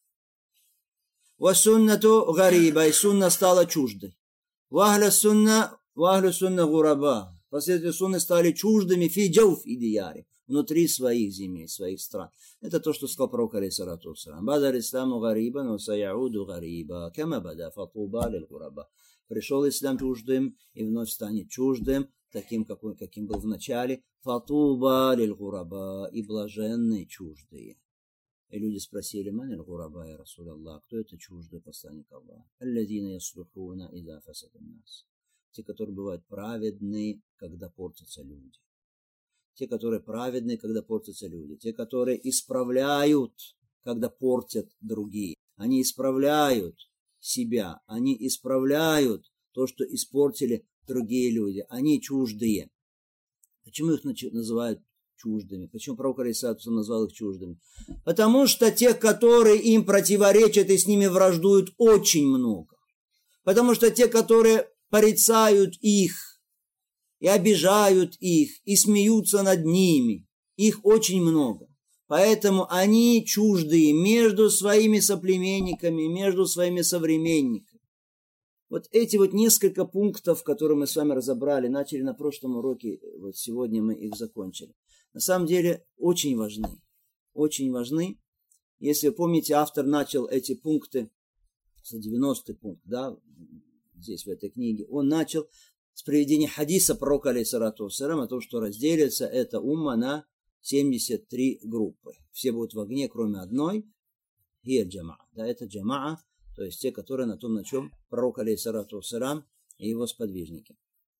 Ва суннату гариба, и сунна стала чуждой. Ва ахля сунна, ва ахля сунна гураба. Последователи сунны стали чуждыми фи джауф и дияри, внутри своих земель, своих стран. Это то, что сказал пророк алейхиссалату вассалям. Бада исламу гариба, но саяуду гариба, кама бада фатуба лил гураба. Пришел ислам чуждым и вновь станет чуждым, таким, какой, каким был в начале. Фатуба лил гураба, и блаженные чуждые. И люди спросили: ман лил гураба, я Расул Аллах, кто это чуждый посланник Аллаха? Аллазина яслухуна иза фасадун нас. Те, которые бывают праведны, когда портятся люди. Те, которые праведны, когда портятся люди. Те, которые исправляют, когда портят другие. Они исправляют себя. Они исправляют то, что испортили другие люди. Они чуждые. Почему их называют чуждыми? Почему пророк алейхиссалату назвал их чуждыми? Потому что тех, которые им противоречат и с ними враждуют, очень много. Потому что те, которые порицают их, и обижают их, и смеются над ними, их очень много. Поэтому они чуждые между своими соплеменниками, между своими современниками. Вот эти вот несколько пунктов, которые мы с вами разобрали, начали на прошлом уроке, вот сегодня мы их закончили. На самом деле очень важны, очень важны. Если вы помните, автор начал эти пункты, девяностый пункт, да, здесь в этой книге, он начал с приведения хадиса пророка алейхиссалату вассалям о том, что разделится эта умма на семьдесят три группы. Все будут в огне, кроме одной. И джамаа. Да, это джамаа, то есть те, которые на том, на чем пророк алейхиссалату вассалям и его сподвижники.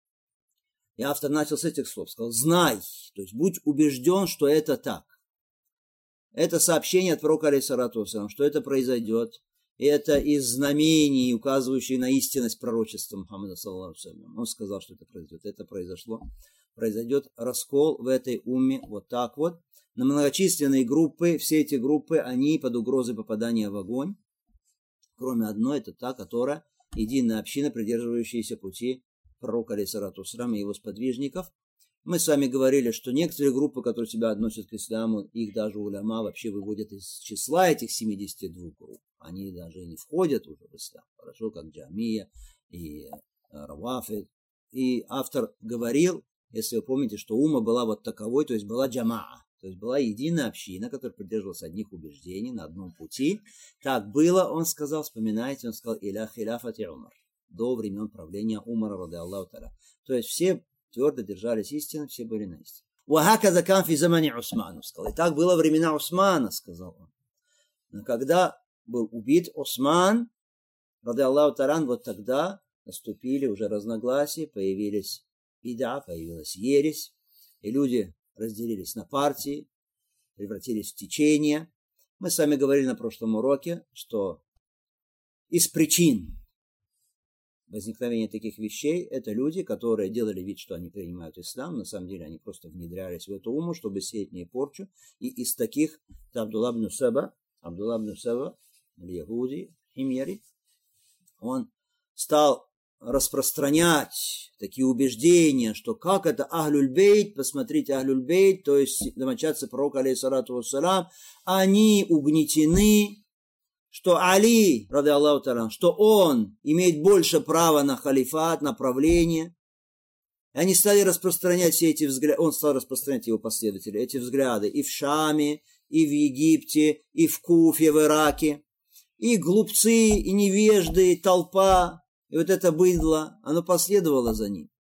И автор начал с этих слов, сказал: знай, то есть будь убежден, что это так. Это сообщение от пророка алейхиссалату вассалям, что это произойдет. И это из знамений, указывающих на истинность пророчества Мухаммада саллаллаху алейхи ва саллям. Он сказал, что это произойдет. Это произошло. Произойдет раскол в этой умме вот так вот. На многочисленные группы, все эти группы, они под угрозой попадания в огонь. Кроме одной, это та, которая единая община, придерживающаяся пути пророка алейхиссалату вассалям и его сподвижников. Мы с вами говорили, что некоторые группы, которые себя относят к исламу, их даже уляма вообще выводят из числа этих семидесяти двух групп. Они даже не входят уже в ислам. Хорошо, как Джамия и Равафид. И автор говорил, если вы помните, что умма была вот таковой, то есть была джамаа. То есть была единая община, которая придерживалась одних убеждений на одном пути. Так было, он сказал, вспоминаете, он сказал: иля хиляфати Умар. До времен правления Умара, ради Аллаху та'аля. То есть все твердо держались истины, все были на истине. «Вахаказа кан фи замани Усмана», сказал. И так было времена Усмана, сказал он. Но когда был убит Усман, ради Аллаху та'аля, вот тогда наступили уже разногласия, появились бида, появилась ересь, и люди разделились на партии, превратились в течение. Мы с вами говорили на прошлом уроке, что из причин возникновение таких вещей – это люди, которые делали вид, что они принимают ислам, на самом деле они просто внедрялись в эту умму, чтобы сеять в ней порчу. И из таких Абдулла ибн Саба, Абдулла ибн Саба, Яхуди, Химьяри, он стал распространять такие убеждения, что как это Ахлюль-Бейт, посмотрите, Ахлюль-Бейт, то есть домочадцы пророка, алейхиссалату вассалям, они угнетены, что Али, ради Аллаху та'аля, что он имеет больше права на халифат, на правление. И они стали распространять все эти взгляды, он стал распространять, его последователи, эти взгляды и в Шаме, и в Египте, и в Куфе, в Ираке. И глупцы, и невежды, и толпа, и вот это быдло, оно последовало за ним.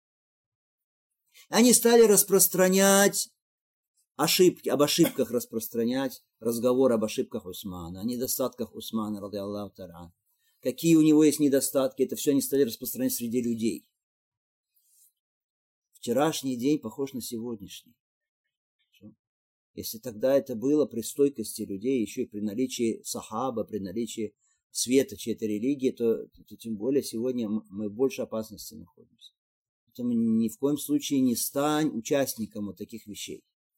Они стали распространять ошибки, об ошибках распространять разговор об ошибках Усмана, о недостатках Усмана, ради Аллаху та'аля. Какие у него есть недостатки, это все они стали распространять среди людей. Вчерашний день похож на сегодняшний. Если тогда это было при стойкости людей, еще и при наличии сахаба, при наличии света чьей-то религии, то, то тем более сегодня мы в большей опасности находимся. Поэтому ни в коем случае не стань участником вот таких вещей.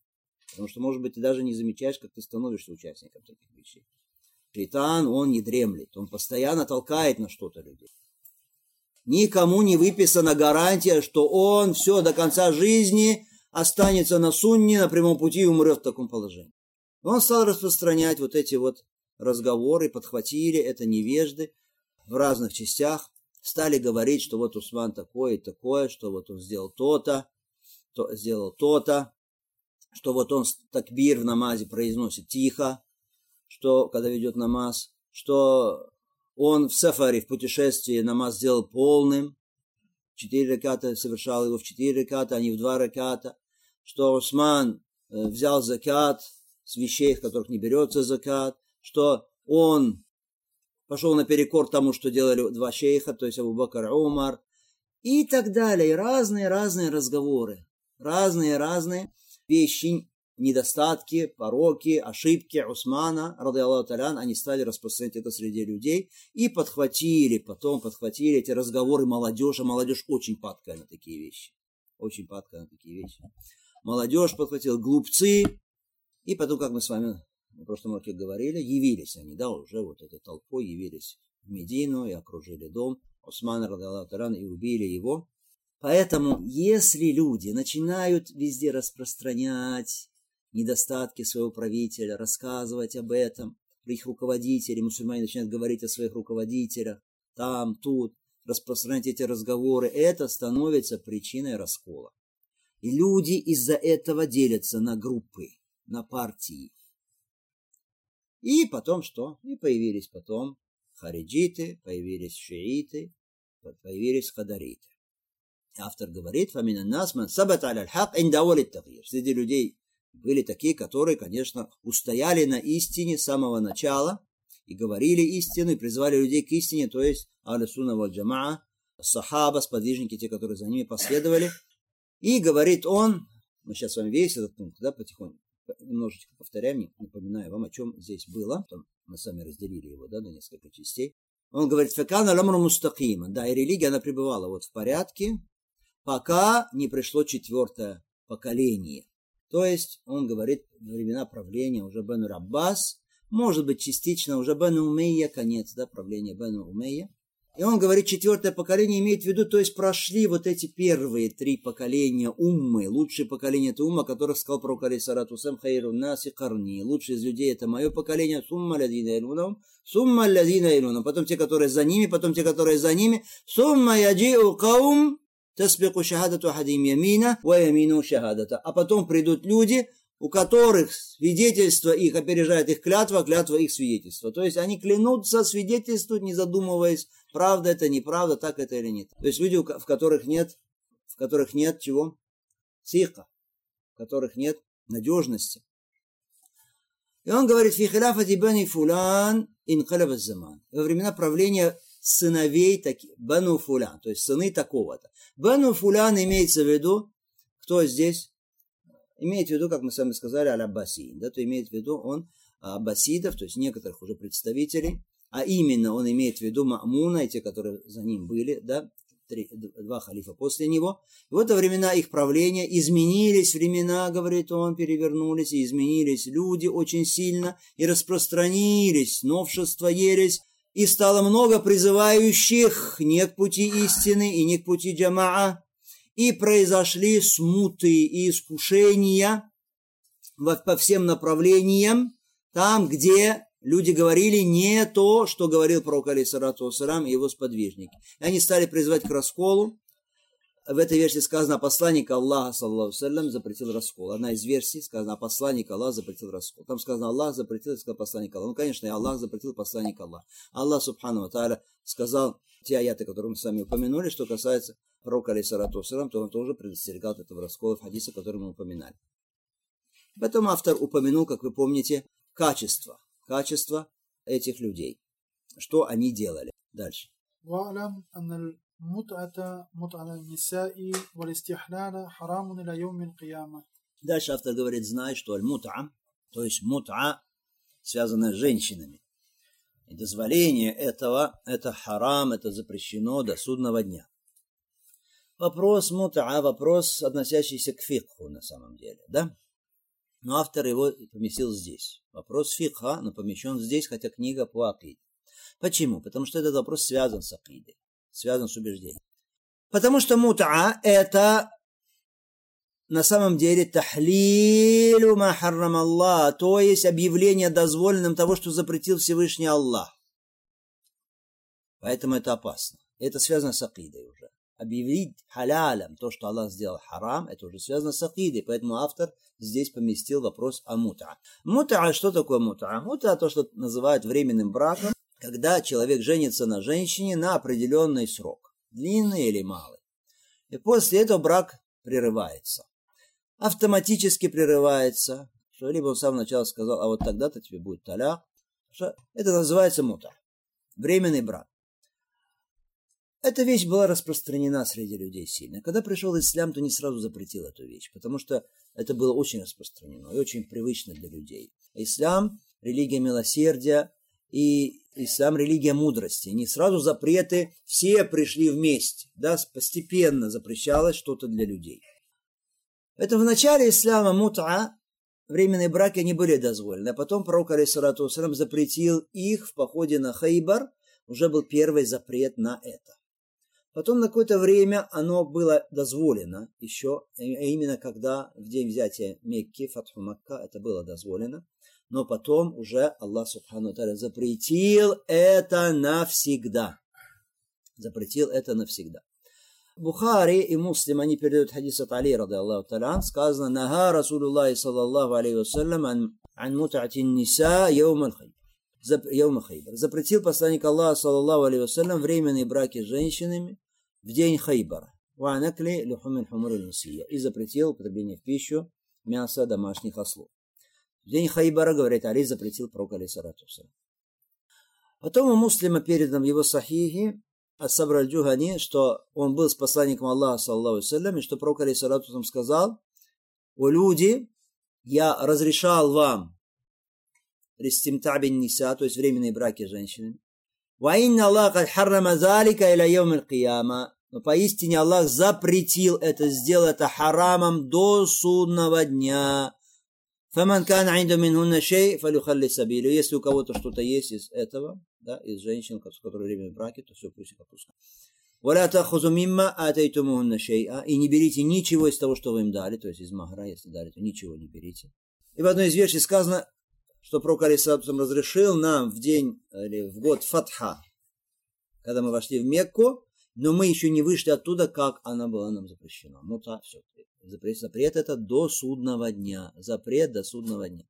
Потому что, может быть, ты даже не замечаешь, как ты становишься участником таких вещей. Шайтан, он не дремлет, он постоянно толкает на что-то людей. Никому не выписана гарантия, что он все до конца жизни останется на сунне, на прямом пути и умрет в таком положении. Он стал распространять вот эти вот разговоры, подхватили это невежды в разных частях, стали говорить, что вот Усман такое и такое, что вот он сделал то-то, то, сделал то-то, что вот он такбир в намазе произносит тихо, что когда ведет намаз, что он в сафаре, в путешествии намаз сделал полным, четыре раката совершал его в четыре раката, а не в два раката, что Усман взял закат с вещей, в которых не берется закат, что он пошел наперекор тому, что делали два шейха, то есть Абу Бакр и Умар, и так далее. И разные-разные разговоры, разные-разные вещи, недостатки, пороки, ошибки Усмана, ради Аллаху та'аля, они стали распространять это среди людей и подхватили, потом подхватили эти разговоры молодежь, а молодежь очень падкая на такие вещи, очень падкая на такие вещи. Молодежь подхватила, глупцы, и потом, как мы с вами в прошлом уроке говорили, явились они, да, уже вот этой толпой явились в Медину и окружили дом Усмана, ради Аллаху та'аля, и убили его. Поэтому, если люди начинают везде распространять недостатки своего правителя, рассказывать об этом, их руководители, мусульмане начинают говорить о своих руководителях, там, тут, распространять эти разговоры, это становится причиной раскола. И люди из-за этого делятся на группы, на партии. И потом что? И появились потом хариджиты, появились шииты, появились хадариты. Автор говорит, «Фамина нас ман сабат аля аль-хак инда ули ат-тагйир». Среди людей были такие, которые, конечно, устояли на истине с самого начала и говорили истину, и призвали людей к истине, то есть ахлю сунна валь джамаа, сахаба, сподвижники, те, которые за ними последовали. И говорит он, мы сейчас с вами весь этот пункт, да, потихоньку, немножечко повторяем, напоминаю вам, о чем здесь было, потом мы сами разделили его, да, на несколько частей. Он говорит, «Факана ламру мустакима», да, и религия, она пребывала вот в порядке, пока не пришло четвертое поколение. То есть, он говорит, времена правления уже Бену Аббас, может быть, частично уже Бену Умейя, конец, да, правления Бену Умейя. И он говорит, четвертое поколение имеет в виду, то есть, прошли вот эти первые три поколения уммы, лучшее поколение это умма, которых сказал пророк алейхиссалату вассалям, хайрун наси карни, лучшие из людей это мое поколение, сумма ладина илунам, сумма ладина илунам, потом те, которые за ними, потом те, которые за ними, сумма яджиу каум, тасбику шахадату ахадим ямина, ва ямину шахадата. А потом придут люди, у которых свидетельство их опережает их клятва, клятва их свидетельство. То есть они клянутся, свидетельствуют, не задумываясь, правда это, неправда, так это или нет. То есть люди, в которых нет, в которых нет чего? Сиха, в которых нет надежности. И он говорит, фи хиляфати бани фулян инкалаб az-заман. Во времена правления сыновей таких, бану фулян, то есть сыны такого-то. Бану фулян имеется в виду, кто здесь? Имеет в виду, как мы с вами сказали, аль-Аббасиин, да, то имеет в виду он аббасидов, то есть некоторых уже представителей, а именно он имеет в виду Ма'муна и те, которые за ним были, да, три, два халифа после него. И в это времена их правления изменились времена, говорит он, перевернулись, и изменились люди очень сильно, и распространились новшества, ересь, и стало много призывающих не к пути истины и не к пути джамаа, и произошли смуты и искушения по всем направлениям, там, где люди говорили не то, что говорил пророк алейхиссалату вассалям и его сподвижники. И они стали призывать к расколу. В этой версии сказано, посланник Аллаха, саллаллаху алейхи ва саллям, запретил раскол. Одна из версий сказано, посланник Аллаха запретил раскол. Там сказано, Аллах запретил, сказал посланник Аллаха. Ну, конечно, и Аллах запретил, посланник Аллаха. Аллах, субхану ва тааля, сказал те аяты, которые мы с вами упомянули, что касается пророка алейхиссалату вассалям, то он тоже предостерегал от этого раскола в хадисе, который мы упоминали. Потом автор упомянул, как вы помните, качество, качество этих людей. Что они делали. Дальше. Дальше автор говорит, знай, что аль-мут'a, то есть мут'a, связанная с женщинами. И дозволение этого, это харам, это запрещено до судного дня. Вопрос мут'a, вопрос, относящийся к фикху на самом деле, да? Но автор его поместил здесь. Вопрос фикха, но помещен здесь, хотя книга по акиде. Почему? Потому что этот вопрос связан с акидой, связан с убеждением. Потому что мут'a – это на самом деле тахлилу ма харрам Аллах, то есть объявление дозволенным того, что запретил Всевышний Аллах. Поэтому это опасно. Это связано с акидой уже. Объявить халялем то, что Аллах сделал харам, это уже связано с акидой. Поэтому автор здесь поместил вопрос о мут'a. Мут'a, что такое мут'a? Мут'a – то, что называют временным браком, когда человек женится на женщине на определенный срок. Длинный или малый. И после этого брак прерывается. Автоматически прерывается. Что либо он с самого начала сказал, а вот тогда-то тебе будет таляк. Это называется мут'a. Временный брак. Эта вещь была распространена среди людей сильно. Когда пришел ислам, то не сразу запретил эту вещь, потому что это было очень распространено и очень привычно для людей. Ислам – религия милосердия, и ислам – религия мудрости. Не сразу запреты, все пришли вместе. Да, постепенно запрещалось что-то для людей. Поэтому в начале ислама мут'a, временные браки, они были дозволены. А потом пророк, алейхиссалату вассалям, запретил их в походе на Хайбар. Уже был первый запрет на это. Потом на какое-то время оно было дозволено еще, именно когда в день взятия Мекки, Фатху Макка, это было дозволено. Но потом уже Аллах Субхану ва Тааля запретил это навсегда. Запретил это навсегда. Бухари и Муслим, они передают хадис от Али, рады Аллаху та'аля, сказано: «Нага Расулуллахи саллаллаху алейхи вассалям ан мут'атин ниса яуман хайбар». Запретил посланник Аллаха саллаллаху алейхи вассалям временные браки с женщинами в день Хайбара. И запретил употребление в пищу мяса домашних ослов. В день Хайбара, говорит Али, запретил пророк алейхиссалату вассалям. Потом у Муслима передано в его сахихе ас-Сабр аль-Джухани, что он был с посланником Аллаха саллаллаху алейхи вассалям, и что пророк алейхиссалату вассалям сказал: «О люди, я разрешал вам ристимта бин ниса, то есть временные браки с женщинами. Ва инна Аллах кад харрама залика иля яум аль-кияма». Но поистине Аллах запретил это, сделал это харамом до судного дня. Фаман кан инду минхунна шей фалюхалли сабилю. Если у кого-то что-то есть из этого, да, из женщин, с которыми временные браки, то все пусть их отпускают. Валя тахузу мимма атайтумухунна шей'a. И не берите ничего из того, что вы им дали, то есть из махра, если дали, то ничего не берите. И в одной из версий сказано, что пророк алейхиссалату вассалям разрешил нам в день, или в год Фатха, когда мы вошли в Мекку, но мы еще не вышли оттуда, как она была нам запрещена. Мут'a, все. Запрет, запрет это до судного дня. Запрет до судного дня.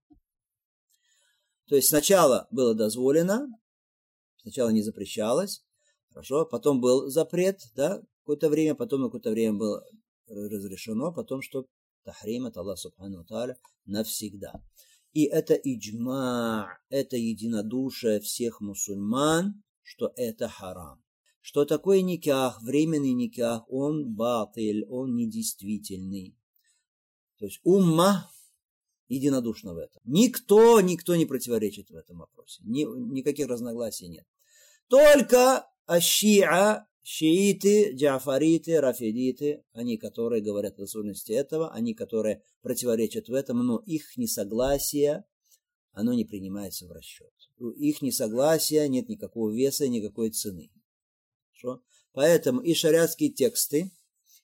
То есть сначала было дозволено, сначала не запрещалось, хорошо, потом был запрет, да, какое-то время, потом на какое-то время было разрешено, потом что тахрим от Аллаха Субхану ва Тааля навсегда. И это иджма', это единодушие всех мусульман, что это харам. Что такое никах, временный никах, он батиль, он недействительный. То есть умма единодушна в этом. Никто, никто не противоречит в этом вопросе. Ни, никаких разногласий нет. Только аш-ши'a, шииты, джафариты, рафидиты, они, которые говорят о особенности этого, они, которые противоречат в этом, но их несогласие, оно не принимается в расчет. У их несогласия нет никакого веса, никакой цены. Поэтому и шариатские тексты,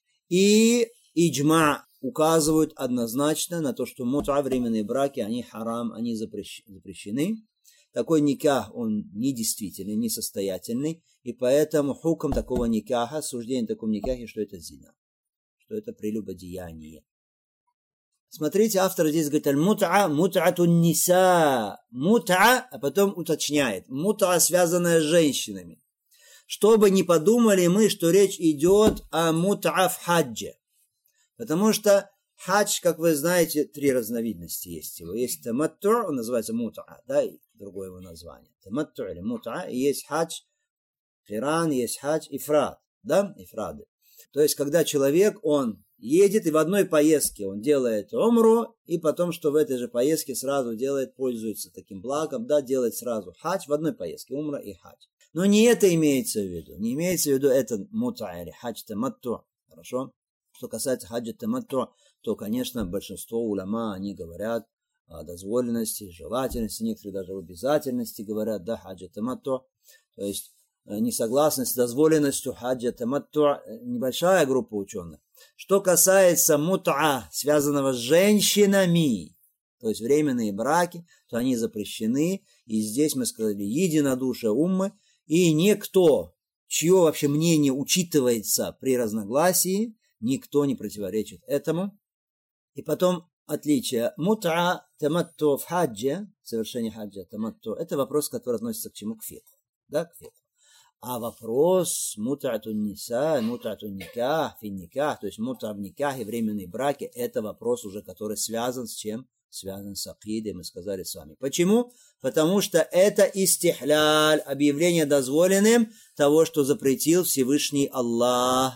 и иджма указывают однозначно на то, что мут'a, временные браки, они харам, они запрещены. Такой никах, он недействительный, несостоятельный, и поэтому хукм такого никаха, суждение о таком никахе, что это зина, что это прелюбодеяние. Смотрите, автор здесь говорит: аль-мут'a, мут'атун ниса, мут'a, а потом уточняет, мут'a, связанная с женщинами. Чтобы не подумали мы, что речь идет о мут'a в хаджи. Потому что хадж, как вы знаете, три разновидности есть его. Есть таматту', он называется мут'a, да, и другое его название. Таматту' или мут'a, и есть хадж киран, есть хадж ифрад, да, ифрады. То есть, когда человек, он едет, и в одной поездке он делает умру, и потом, что в этой же поездке сразу делает, пользуется таким благом, да, делает сразу хадж в одной поездке, умра и хадж. Но не это имеется в виду. Не имеется в виду это мут'a или хадж таматту. Хорошо? Что касается хаджа таматту, то, конечно, большинство уляма, они говорят, о дозволенности, желательности, некоторые даже в обязательности говорят, да, хаджа таматту. То есть несогласность с дозволенностью хаджа таматту, небольшая группа ученых. Что касается мут'a, связанного с женщинами, то есть временные браки, то они запрещены. И здесь мы сказали единодушие уммы, и никто, чье вообще мнение учитывается при разногласии, никто не противоречит этому. И потом отличие. Мут'a таматту в хаджа, совершение хаджа таматту, это вопрос, который относится к чему? К фикху. Да, к фикху. А вопрос мут'ату ниса, мут'ату никах, фи никах, то есть мут'a в никахе, временные браки, это вопрос уже, который связан с чем? Связан с акидой, мы сказали с вами. Почему? Потому что это истихляль, объявление дозволенным того, что запретил Всевышний Аллах.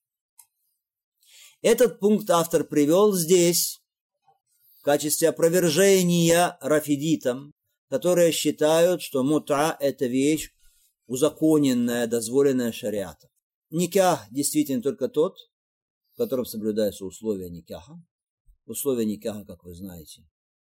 Этот пункт автор привел здесь в качестве опровержения рафидитам, которые считают, что мут'a – это вещь узаконенная, дозволенная шариатом. Никах действительно только тот, в котором соблюдаются условия никаха. Условия никаха, как вы знаете,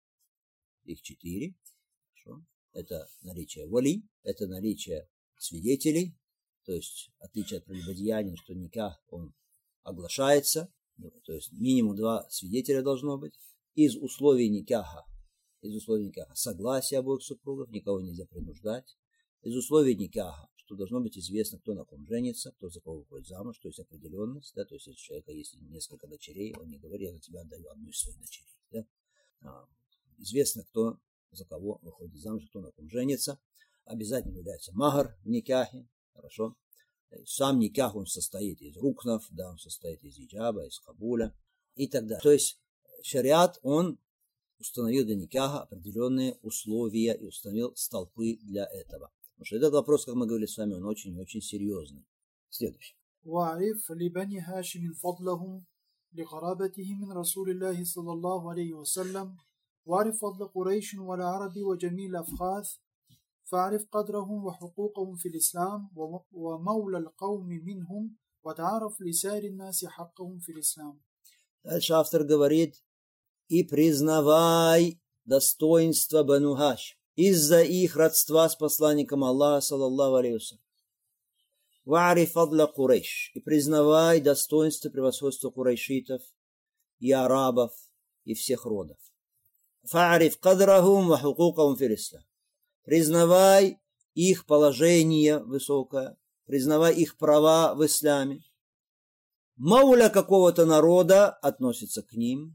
их четыре. Хорошо. Это наличие вали, это наличие свидетелей, то есть отличие от прелюбодеяния, что никах, он оглашается, то есть минимум два свидетеля должно быть. Из условий никаха, из условий никаха согласие обоих супругов, никого нельзя принуждать. Из условий никаха, что должно быть известно, кто на ком женится, кто за кого выходит замуж, то есть определенность, да, то есть если у человека есть несколько дочерей, он не говорит, я за тебя отдаю одну из своих дочерей, да. А, известно, кто за кого выходит замуж, кто на ком женится. Обязательно является махар в никахе, хорошо. Сам никах, он состоит из рукнов, да, он состоит из иджаба, из кабуля и так далее. То есть шариат, он установил для никаха определенные условия и установил столпы для этого. Потому что этот вопрос, как мы говорили с вами, он очень-очень серьезный. Следующий. وَعْرِفْ لِبَنِي هَاشِمٍ فَضْلَهُمْ لِقَرَابَتِهِمْ مِنْ رَسُولِ اللَّهِ صلى الله عليه وسلم وَعْرِفْ فَضْلَ قُرَيْشٍ وَالْعَرَبِ وَجَمِيعِ الْأَفْخَاذِ فَعْرِفْ قَدْرَهُمْ وَحُقُوقَهُم فِي الإسلام وَمَوْلَى الْقَوْمِ مِنْهُمْ وَتَعَرَفْ لِسَائِرِ النَّاسِ حَقَّهُم فِي الإسلام. Дальше автор говорит: и признавай достоинство Бану Хашим из-за их родства с посланником Аллаха, саллаллаху алейхи вассалям. Вa'риф фадла Курейш, и признавай достоинство превосходства курайшитов и арабов и всех родов. Фa'риф кадрахум ва хукукахум фил ислам, признавай их положение высокое, признавай их права в исламе. Мауля какого-то народа относится к ним,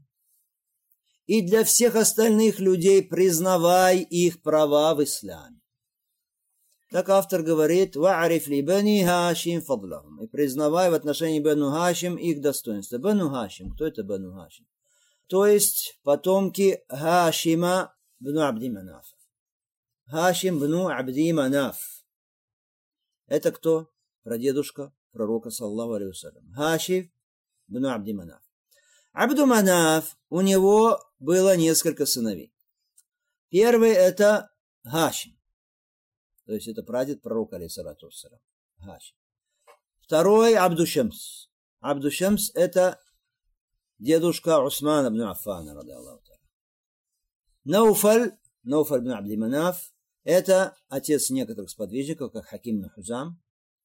и для всех остальных людей признавай их права в исламе. Так автор говорит: «Вa'ариф ли бани Хашим фадлахум», и признавай в отношении Бану Хашим их достоинство. Бану Хашим, кто это Бану Хашим? То есть потомки Хашима бну Абди Манаф. Хашим бну Абди Манаф. Это кто? Прадедушка пророка, саллаллаху алейхи вассалям. Хашим бну Абди Манаф. Абду Манаф, у него было несколько сыновей. Первый это Хашим. То есть это прадед пророка, алейхиссалату вассалям. Хашим. Второй Абду Шамс. Абду Шамс это дедушка Усмана бн Аффана, ради Аллаху та'аля. Науфаль, Науфаль бн Абди Манаф, это отец некоторых сподвижников, как Хаким бн Хузам.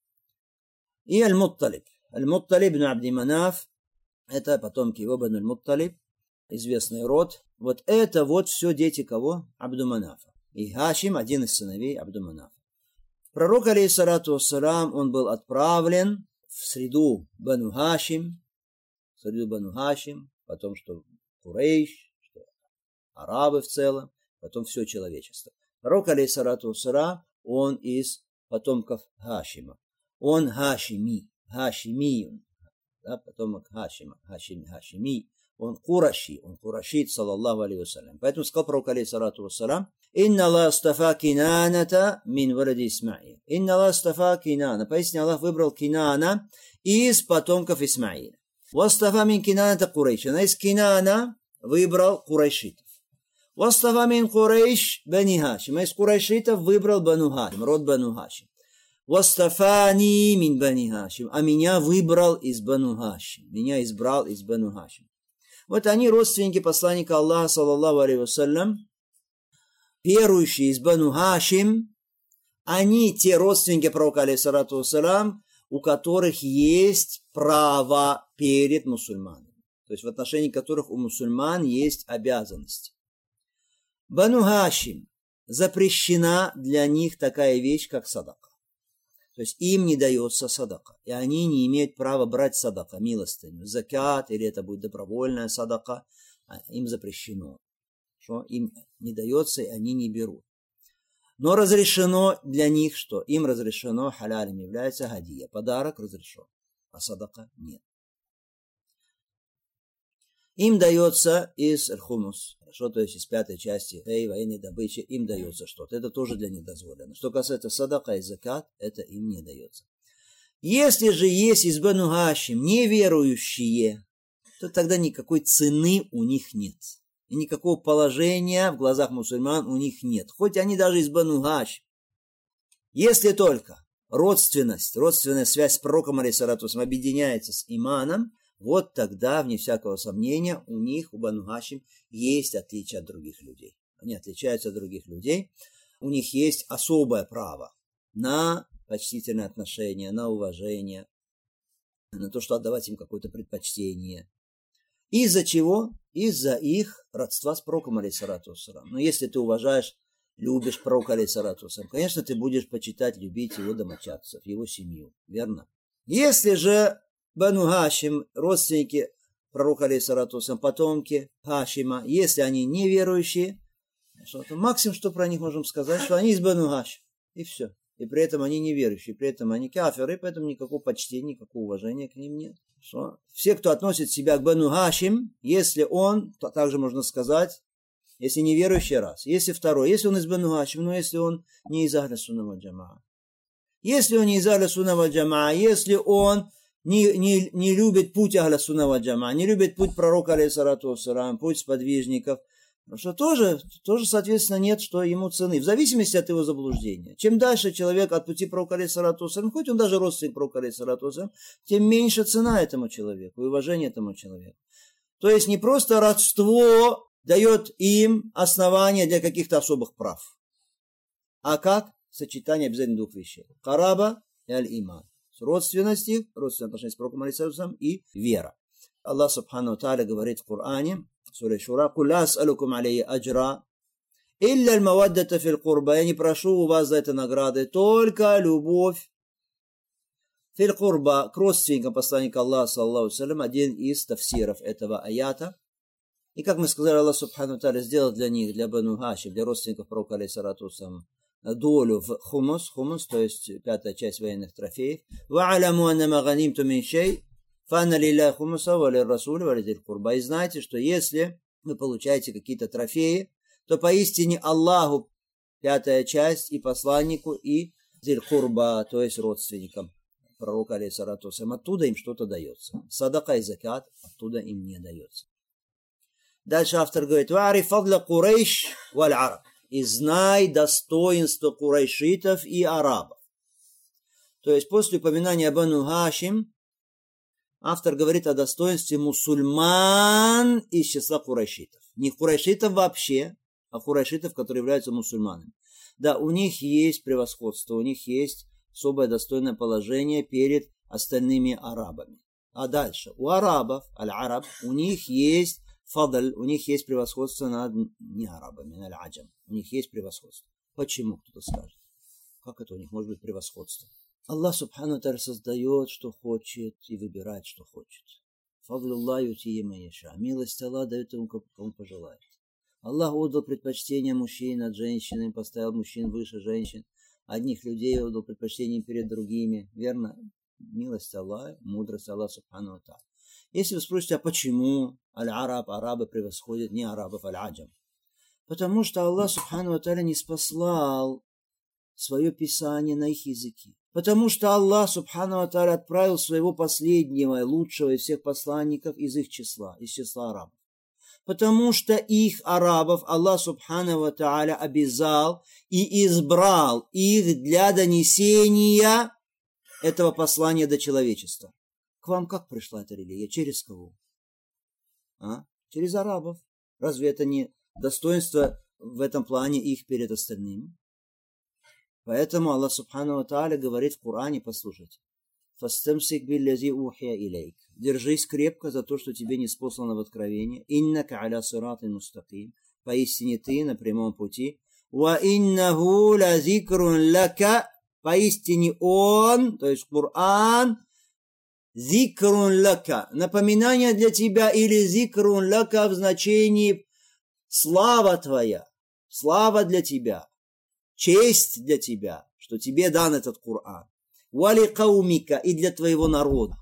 И Аль-Мутталиб. Аль-Мутталиб бн Абди Манаф, это потомки его Бану Аль-Мутталиб, известный род. Вот это вот все дети кого? Абду Манафа. И Хашим, один из сыновей Абду Манафа. Пророк, алейхиссалату вассалам, он был отправлен в среду Бану Хашим, в среду Бану Хашим, потом что Курейш, что арабы в целом, потом все человечество. Пророк, алейхиссалату вассалам, он из потомков Хашима. Он Хашими, Хашимиюн, да, потомок Хашима, Хашими, Хашими. Он Кураши, он Курашит, саллаллаху алейхи вассалям. Поэтому сказал пророк, алейхиссалату вассалам: «Инна Аллах астафа Кинаната мин варади Исмаил». Инна Аллах астафа Кинана. Поясни, Аллах выбрал Кинана из потомков Исмаила. Вастафа мин Кинаната Курейш. Она из Кинана выбрал Курайшитов. Вастафа мин Курейш Бани Хашим. А из Курайшитов выбрал Бану Хашим, род Бану Хашим. Вастафани мин Бани Хашим. А меня выбрал из Бану Хашим. Меня избрал из Бану Хашим. Вот они родственники посланника Аллаха, саллаллаху алейхи вассалям, верующие из Бану Хашим, они те родственники пророка, алейхиссалату вассалям, у которых есть право перед мусульманами. То есть в отношении которых у мусульман есть обязанности. Бану Хашим запрещена для них такая вещь, как садака. То есть им не дается садака. И они не имеют права брать садака, милостыню, закат, или это будет добровольная садака. Им запрещено. Что? Им не дается, и они не берут. Но разрешено для них, что? Им разрешено, халялем является гадия. Подарок разрешен, а садака нет. Им дается из хумус, что то есть из пятой части эй, военной добычи, им дается что-то. Это тоже для них дозволено. Что касается садака и закат, это им не дается. Если же есть из Бану Хашим неверующие, то тогда никакой цены у них нет. И никакого положения в глазах мусульман у них нет. Хоть они даже из Бану Хашим. Если только родственность, родственная связь с пророком, алейхиссалату вассалям, объединяется с иманом, вот тогда, вне всякого сомнения, у них, у Бану Хашим, есть отличие от других людей. Они отличаются от других людей. У них есть особое право на почтительное отношение, на уважение, на то, что отдавать им какое-то предпочтение. Из-за чего? Из-за их родства с пророком, алейхиссалату вассалям. Но если ты уважаешь, любишь пророка, алейхиссалату вассалям, конечно, ты будешь почитать, любить его домочадцев, его семью. Верно? Если же Бану Хашим, родственники пророка, алейхиссалату вассалям, потомки Хашима, если они неверующие, что-то, максимум, что про них можем сказать, что они из Бану Хашим. И все. И при этом они неверующие, при этом они кафиры, и поэтому никакого почтения, никакого уважения к ним нет. Что? Все, кто относит себя к Бану Хашим, если он, то также можно сказать, если неверующий раз, если второй, если он из Бану Хашим, но если он не из Ахля Сунна валь Джамаа. Если он не из Ахля Сунна валь Джамаа, если он Не, не, не любит путь Ахля Сунна валь Джамаа, не любит путь пророка, алейхиссалату вассалям, путь сподвижников, что тоже, тоже, соответственно, нет, что ему цены, в зависимости от его заблуждения. Чем дальше человек от пути пророка, алейхиссалату вассалям, хоть он даже родственник пророка, алейхиссалату вассалям, тем меньше цена этому человеку, и уважение этому человеку. То есть не просто родство дает им основания для каких-то особых прав, а как сочетание обязательно двух вещей. Караба и аль-иман. Родственности, родственные отношения с пророком, алейхиссалям, и вера. Аллах субхану тааля говорит в Коране, в суре Шура: «Куль ла ас'алукум алейхи аджра, илля аль-маваддата фил курба». Я не прошу у вас за это награды, только любовь фил курба, к родственникам посланника Аллаха, саллаллаху алейхи ва саллям, один из тафсиров этого аята. И как мы сказали, Аллах субхану тааля сделал для них, для Бану Хашим, для родственников пророка, алейхиссалату вассалям, долю в хумус, хумус, то есть пятая часть военных трофеев. وَعَلَمُوا أَنَّمَا غَنِمْتُم مِّن شَيْءٍ فَأَنَّ لِلَّهِ خُمُسَهُ وَلِلرَّسُولِ وَلِذِي الْقُرْبَى. И знайте, что если вы получаете какие-то трофеи, то поистине Аллаху пятая часть, и посланнику, и зиль курба, то есть родственникам пророка, алейхиссалату вассалям, оттуда им что-то дается. Садака и закат оттуда им не дается. Дальше автор говорит: وَعَرِفْ فَضْلَ قُرَيْشْ وَالْعَرَبِ. И знай достоинство курайшитов и арабов. То есть после упоминания Бану Хашим автор говорит о достоинстве мусульман из числа курайшитов. Не курайшитов вообще, а курайшитов, которые являются мусульманами. Да, у них есть превосходство, у них есть особое достойное положение перед остальными арабами. А дальше, у арабов, аль-араб, у них есть фадль, у них есть превосходство над не арабами, над аджам. У них есть превосходство. Почему, кто-то скажет? Как это у них может быть превосходство? Аллах субхану тааля создает, что хочет, и выбирает, что хочет. Фадлуллах юти ма яша. Милость Аллаха дает ему, кому пожелает. Аллах отдал предпочтение мужчин над женщинами, поставил мужчин выше женщин. Одних людей отдал предпочтение перед другими. Верно? Милость Аллаха, мудрость Аллаха субхану тааля. Если вы спросите, а почему аль-араб, арабы превосходят не арабов, аль-аджам? Потому что Аллах субхану тааля не спаслал свое писание на их языке. Потому что Аллах субхану тааля отправил своего последнего и лучшего из всех посланников из их числа, из числа арабов. Потому что их арабов Аллах субхану тааля обязал и избрал их для донесения этого послания до человечества. К вам как пришла эта религия? Через кого? А? Через арабов. Разве это не достоинство в этом плане их перед остальными? Поэтому Аллах Субхану ва Тааля говорит в Коране, послушайте, «Фастамсик биллязи ухия илейк». Держись крепко за то, что тебе ниспослано в откровение. «Иннака аля сираты мустаким». Поистине ты на прямом пути. «Ва иннаху ла зикрун лака». Поистине он, то есть Коран, зикрун лака, напоминание для тебя, или зикрун лака в значении слава твоя, слава для тебя, честь для тебя, что тебе дан этот Коран. Вали каумика, и для твоего народа.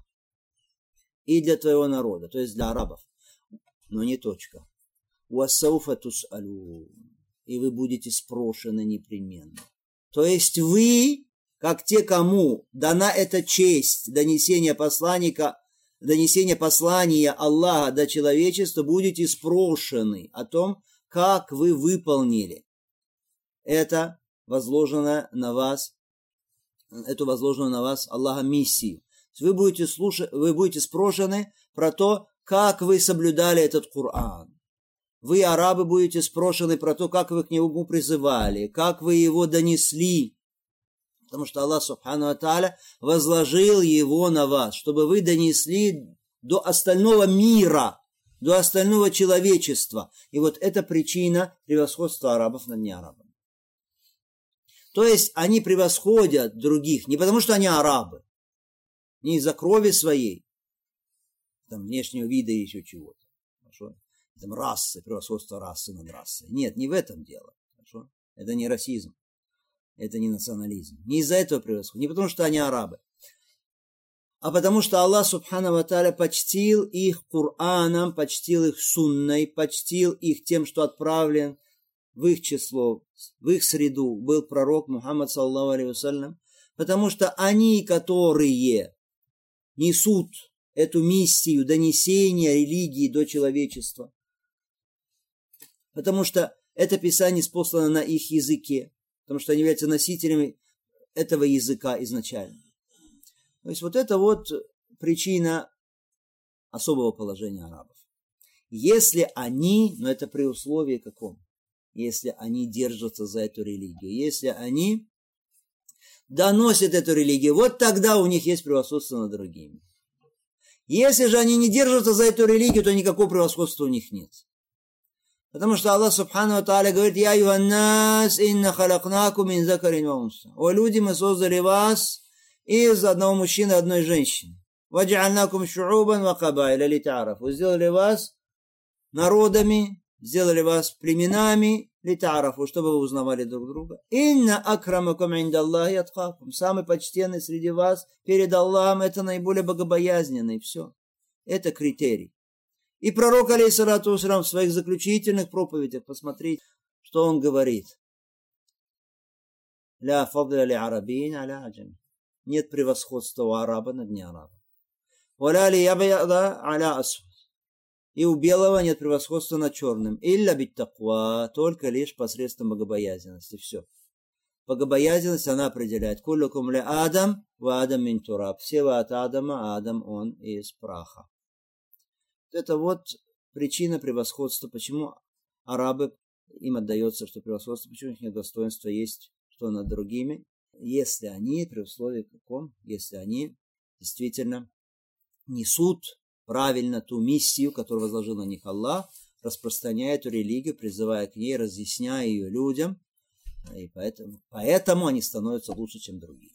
И для твоего народа, то есть для арабов. Но не точка. Уассауфа тус'алун, и вы будете спрошены непременно. То есть вы, как те, кому дана эта честь донесения посланника, донесения послания Аллаха до человечества, будете спрошены о том, как вы выполнили это возложенное на вас, эту возложенную на вас Аллахом миссию. Вы будете, слушать, вы будете спрошены про то, как вы соблюдали этот Коран. Вы, арабы, будете спрошены про то, как вы к нему призывали, как вы его донесли. Потому что Аллах Субхану ва Тааля возложил его на вас, чтобы вы донесли до остального мира, до остального человечества. И вот это причина превосходства арабов над неарабами. То есть они превосходят других не потому, что они арабы, не из-за крови своей, там, внешнего вида или еще чего-то. Хорошо? Там, расы, превосходство расы над расой. Нет, не в этом дело. Хорошо? Это не расизм. Это не национализм. Не из-за этого превосходства. Не потому, что они арабы. А потому, что Аллах Субхану ва Тааля почтил их Кораном, почтил их сунной, почтил их тем, что отправлен в их число, в их среду был пророк Мухаммад, саллаллаху алейхи вассалям, потому что они, которые несут эту миссию донесения религии до человечества, потому что это Писание спослано на их языке, потому что они являются носителями этого языка изначально. То есть вот это вот причина особого положения арабов. Если они, но это при условии каком? Если они держатся за эту религию, если они доносят эту религию, вот тогда у них есть превосходство над другими. Если же они не держатся за эту религию, то никакого превосходства у них нет. Потому что Аллах Субхану ва Тааля говорит: «Я юханнас, инна халакнакум мин закарин ва унса». О люди, мы создали вас из одного мужчины и одной женщины. «Ваджа'альнакум шу'убан ва кабайля лита'арафу». Сделали вас народами, сделали вас племенами лита'арафу, чтобы вы узнавали друг друга. «Инна акрамакум индаллахи аткакум». Самый почтенный среди вас перед Аллахом — это наиболее богобоязненный. Все. Это критерий. И пророк, алейхиссалату вассалям, в своих заключительных проповедях, посмотрите, что он говорит. «Ля фадля ли арабин аля аджами». Нет превосходства у араба над неарабом. «Валя ли ябяда аля асфад». И у белого нет превосходства над черным. «Илля бит таква», только лишь посредством богобоязненности. Все. Богобоязненность, она определяет. «Куллукум ли адам, ва адам мин тураб». Все вы от Адама, а Адам он из праха. Это вот причина превосходства, почему арабы, им отдается, что превосходство, почему у них достоинство есть, что над другими, если они, при условии каком, если они действительно несут правильно ту миссию, которую возложил на них Аллах, распространяя эту религию, призывая к ней, разъясняя ее людям, и поэтому, поэтому они становятся лучше, чем другие.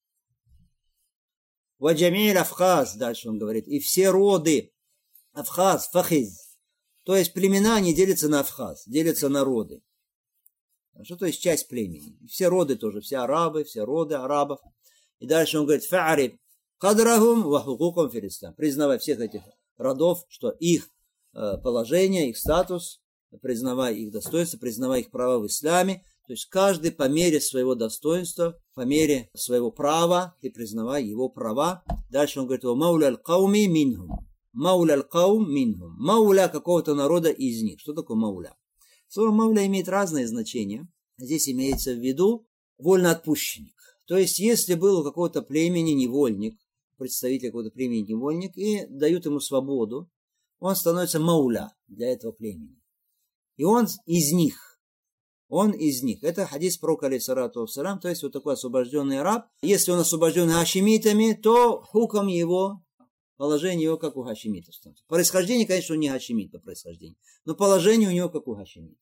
«Ваджамиль афхаз», дальше он говорит, и все роды, Афхаз, фахиз. То есть племена не делятся на афхаз, делятся на роды. Что то есть часть племени. Все роды тоже, все арабы, все роды арабов. И дальше он говорит: фа'ариб кадрахум ва хукукум фил ислам. Признавай всех этих родов, что их положение, их статус, признавай их достоинство, признавай их права в исламе. То есть каждый по мере своего достоинства, по мере своего права, ты признавай его права. Дальше он говорит: ва мауля аль-кауми минхум. Мауля аль-каум минхум. Мауля какого-то народа из них. Что такое мауля? Слово мауля имеет разные значения. Здесь имеется в виду вольноотпущенник. То есть, если был у какого-то племени невольник, представитель какого-то племени невольник, и дают ему свободу, он становится мауля для этого племени. И он из них. Он из них. Это хадис пророка, алейхиссалату вассалям, то есть вот такой освобожденный раб. Если он освобожден хашимитами, то хуком его, положение его как у хашимитов. Происхождение, конечно, он не хашимит по происхождению, но положение у него как у хашимитов.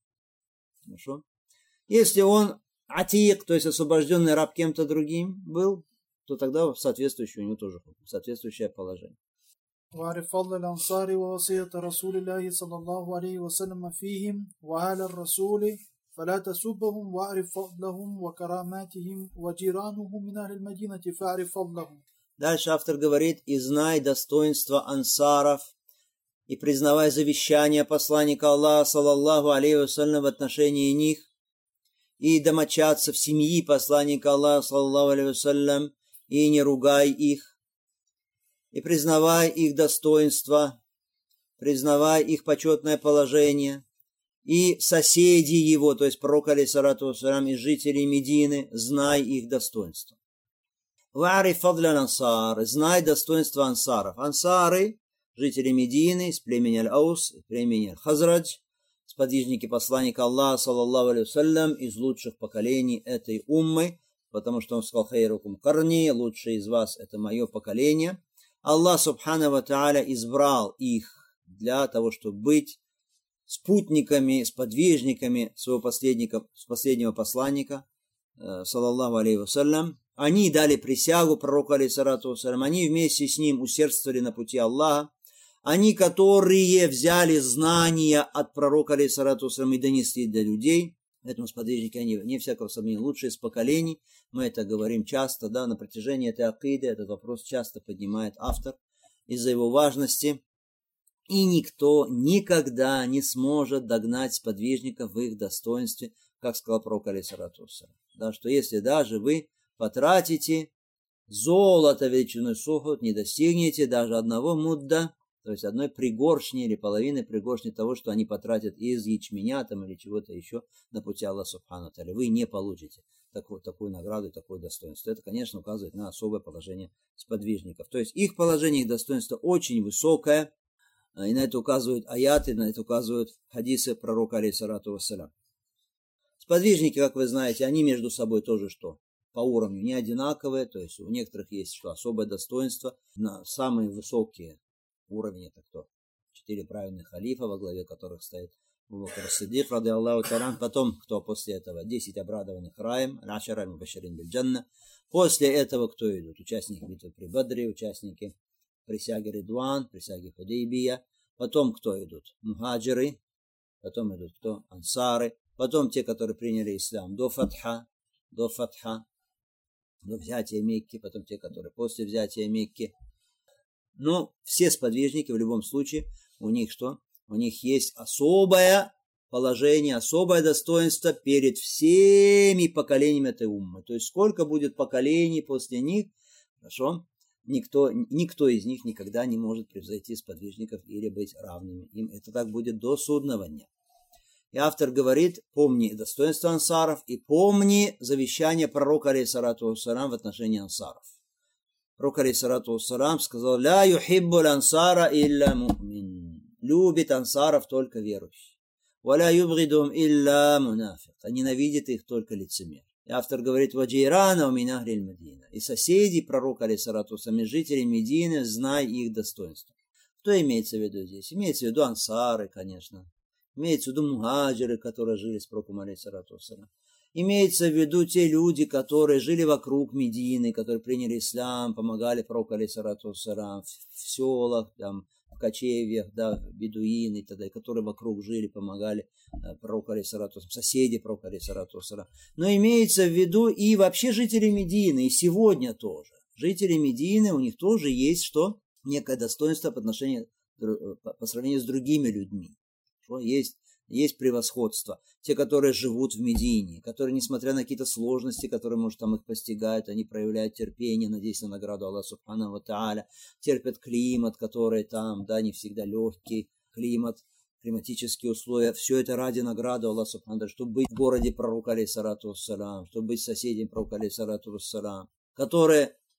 Хорошо? Если он атик, то есть освобожденный раб кем-то другим был, то тогда соответствующее у него тоже хуком, соответствующее положение. وأعرف فضل الأنصار ووصية رسول الله صلى الله عليه وسلم فيهم وآل الرسول فلا تسبهم وأعرف فضلهم وكراماتهم وجيرانهم من أهل المدينة فأعرف فضلهم. Дальше автор говорит: и знай достоинство ансаров, и признавай завещание посланника Аллаха, саллаллаху алейхи вассалям, в отношении них, и домочадцев семьи посланника Аллаха, саллаллаху алейхи вассалям, и не ругай их. И признавай их достоинство, признавай их почетное положение, и соседи его, то есть пророк, алейхиссалату вассалям, и жители Медины, знай их достоинство. Ва'ариф фадля ансар, знай достоинство ансаров. Ансары, жители Медины, из племени Аль-Аус, из племени Аль-Хазрадж, сподвижники посланника Аллаха, саллаллаху алейхи вассалям, из лучших поколений этой уммы, потому что он сказал: хайрукум карни, лучший из вас это мое поколение. Аллах субхану ва тааля избрал их для того, чтобы быть спутниками, сподвижниками своего последнего, последнего посланника, э, саллаллаху алейхи вассалям. Они дали присягу пророку, алейхиссалату вассалям, они вместе с ним усердствовали на пути Аллаха. Они, которые взяли знания от пророка, алейхиссалату вассалям, и донесли до людей. Поэтому сподвижники, они, не всякого сомнения, лучшие из поколений. Мы это говорим часто, да, на протяжении этой акиды этот вопрос часто поднимает автор из-за его важности. И никто никогда не сможет догнать сподвижников в их достоинстве, как сказал пророк, алейхиссалату вассалям. Да, что если даже вы потратите золото величиной с Ухуд, не достигнете даже одного мудда, то есть одной пригоршни или половины пригоршни того, что они потратят из ячменя там, или чего-то еще на пути Аллаха субхану тааля. Вы не получите такую, такую награду, такое достоинство. Это, конечно, указывает на особое положение сподвижников. То есть их положение, их достоинство очень высокое, и на это указывают аяты, на это указывают хадисы пророка, алейхиссалату вассалям. Сподвижники, как вы знаете, они между собой тоже что? По уровню не одинаковые, то есть у некоторых есть что особое достоинство, на самые высокие уровень это кто? Четыре праведных халифа, во главе которых стоит Абу Бакр ас-Сиддик, ради Аллаху та'аля. Потом, кто после этого? Десять обрадованных раем, ашара аль-мубаширин биль-джанна. После этого кто идут? Участники битвы при Бадре, участники присяги Ридван, присяги Худейбия. Потом кто идут? Мухаджиры. Потом идут кто? Ансары. Потом те, которые приняли ислам до фатха, до фатха, до взятия Мекки. Потом те, которые после взятия Мекки. Но все сподвижники в любом случае, у них что? У них есть особое положение, особое достоинство перед всеми поколениями этой уммы. То есть сколько будет поколений после них, хорошо, никто, никто из них никогда не может превзойти сподвижников или быть равными им. Это так будет до судного дня. И автор говорит: помни достоинство ансаров и помни завещание пророка, алейхиссалату вассалям, в отношении ансаров. Пророк, алейхиссалату вассалям, сказал: «Ля юхиббуль ансара илля му'мин». Любит ансаров только верующий. «Валя юбгидум илля мунафик». А ненавидит их только лицемер. И автор говорит: «Ваджирана мин ахлиль Медина». И соседи пророка, алейхиссалату вассалям, жители Медины, знай их достоинство. Кто имеется в виду здесь? Имеется в виду ансары, конечно. Имеется в виду мухаджиры, которые жили с пророком, алейхиссалату вассалям. Имеется в виду те люди, которые жили вокруг Медины, которые приняли ислам, помогали пророку, алейхиссалату вассалям, в селах, там, в кочевьях, да, бедуины и т.д., которые вокруг жили, помогали пророку, алейхиссалату вассалям, соседи пророка, алейхиссалату вассалям. Но имеется в виду и вообще жители Медины, и сегодня тоже. Жители Медины, у них тоже есть что? Некое достоинство по отношению, по сравнению с другими людьми. Что есть? Есть превосходство. Те, которые живут в Медине, которые, несмотря на какие-то сложности, которые, может, там их постигают, они проявляют терпение, надеясь на награду Аллаха субхану ва тааля, терпят климат, который там, да, не всегда легкий, климат, климатические условия. Все это ради награды Аллаха субхану ва тааля, чтобы быть в городе пророка, алейхиссалату вассалям, чтобы быть соседям пророка, алейхиссалату вассалям, которые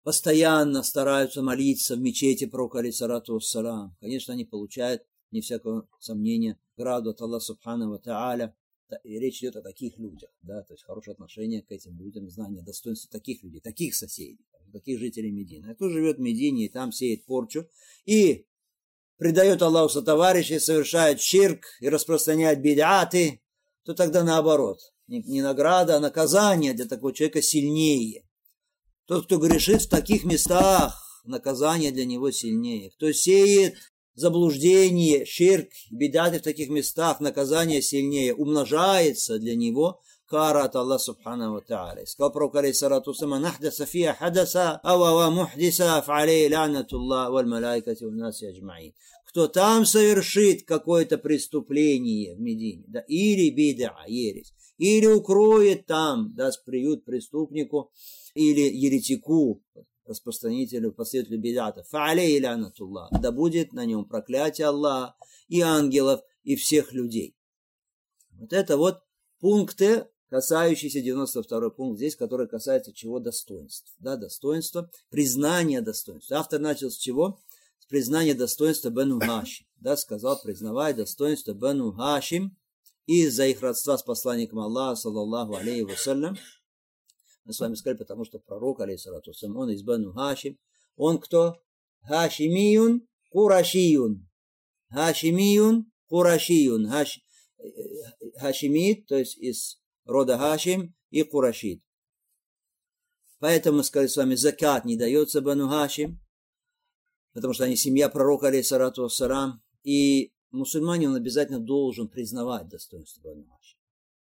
постоянно стараются молиться в мечети пророка алейхиссалату вассалам, конечно, они получают, не всякого сомнения, граду от Аллаха субхану ва тааля. И речь идет о таких людях, да, то есть хорошее отношение к этим людям, знание, достоинство таких людей, таких соседей, таких жителей Медины. А кто живет в Медине и там сеет порчу и предает Аллаху сотоварищей, совершает ширк и распространяет бид'аты, то тогда наоборот, не, не награда, а наказание для такого человека сильнее. Тот, кто грешит в таких местах, наказание для него сильнее. Кто сеет заблуждение, ширк, бид'аты в таких местах, наказание сильнее, умножается для него кара от Аллаха субхану ва тааля. Сказал пророк алейхиссалату вассалам: «Нахдаса фиа хадаса, ава мухдиса, ф'алей лянатуллах валь малайкати ван наси аджмаин». Кто там совершит какое-то преступление в Медине, да, или бид'a, ересь, или укроет там, даст приют преступнику или еретику, распространителю, последователю бид'ата, ф'алей лянатуллах, да будет на нем проклятие Аллаха и ангелов и всех людей. Вот это вот пункты, касающиеся, девяносто второй пункт здесь, который касается чего? Достоинств. Да, достоинства, признания достоинства. Автор начал с чего? С признания достоинства Бену Хашим. Да, сказал, признавая достоинство Бену Хашим из-за их родства с посланником Аллаха, саллаллаху алейхи вассалям. Мы с вами сказали, потому что пророк, алейхиссалату вассалям, он из Бену Хашим. Он кто? Хашимиюн Курашиюн. Хашимиюн Курашиюн. Хаш... Хашимит, то есть из рода Хашим и Курашид. Поэтому мы сказали с вами, закат не дается Бену Хашим, потому что они семья пророка, алейхиссалату вассалям, и мусульманин он обязательно должен признавать достоинство Бену Хашим.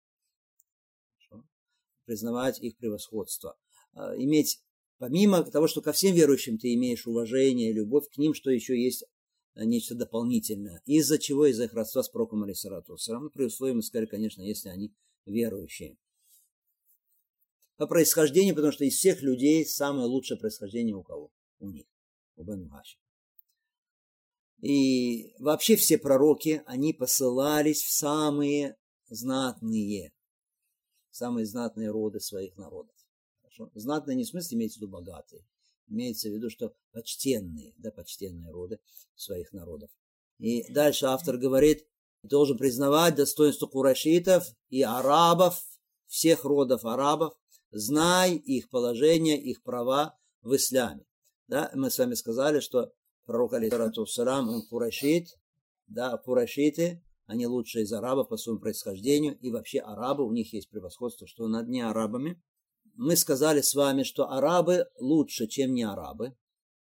Признавать их превосходство. Иметь, помимо того, что ко всем верующим ты имеешь уважение, любовь, к ним, что еще есть нечто дополнительное. Из-за чего? Из-за их родства с пророком, алейхиссалату вассалям. При условии, мы сказали, конечно, если они верующие. По происхождению, потому что из всех людей самое лучшее происхождение у кого? У них. У Бену Хашим. И вообще все пророки, они посылались в самые знатные самые знатные роды своих народов. Хорошо? Знатные не в смысле имеется в виду богатые. Имеется в виду, что почтенные, да, почтенные роды своих народов. И дальше автор говорит, должен признавать достоинство курайшитов и арабов, всех родов арабов, знай их положение, их права в исламе. Да, мы с вами сказали, что пророк, алейхиссалату вассалам, он курайшит, да, курайшиты, они лучшие из арабов по своему происхождению, и вообще арабы, у них есть превосходство, что над не арабами. Мы сказали с вами, что арабы лучше, чем не арабы,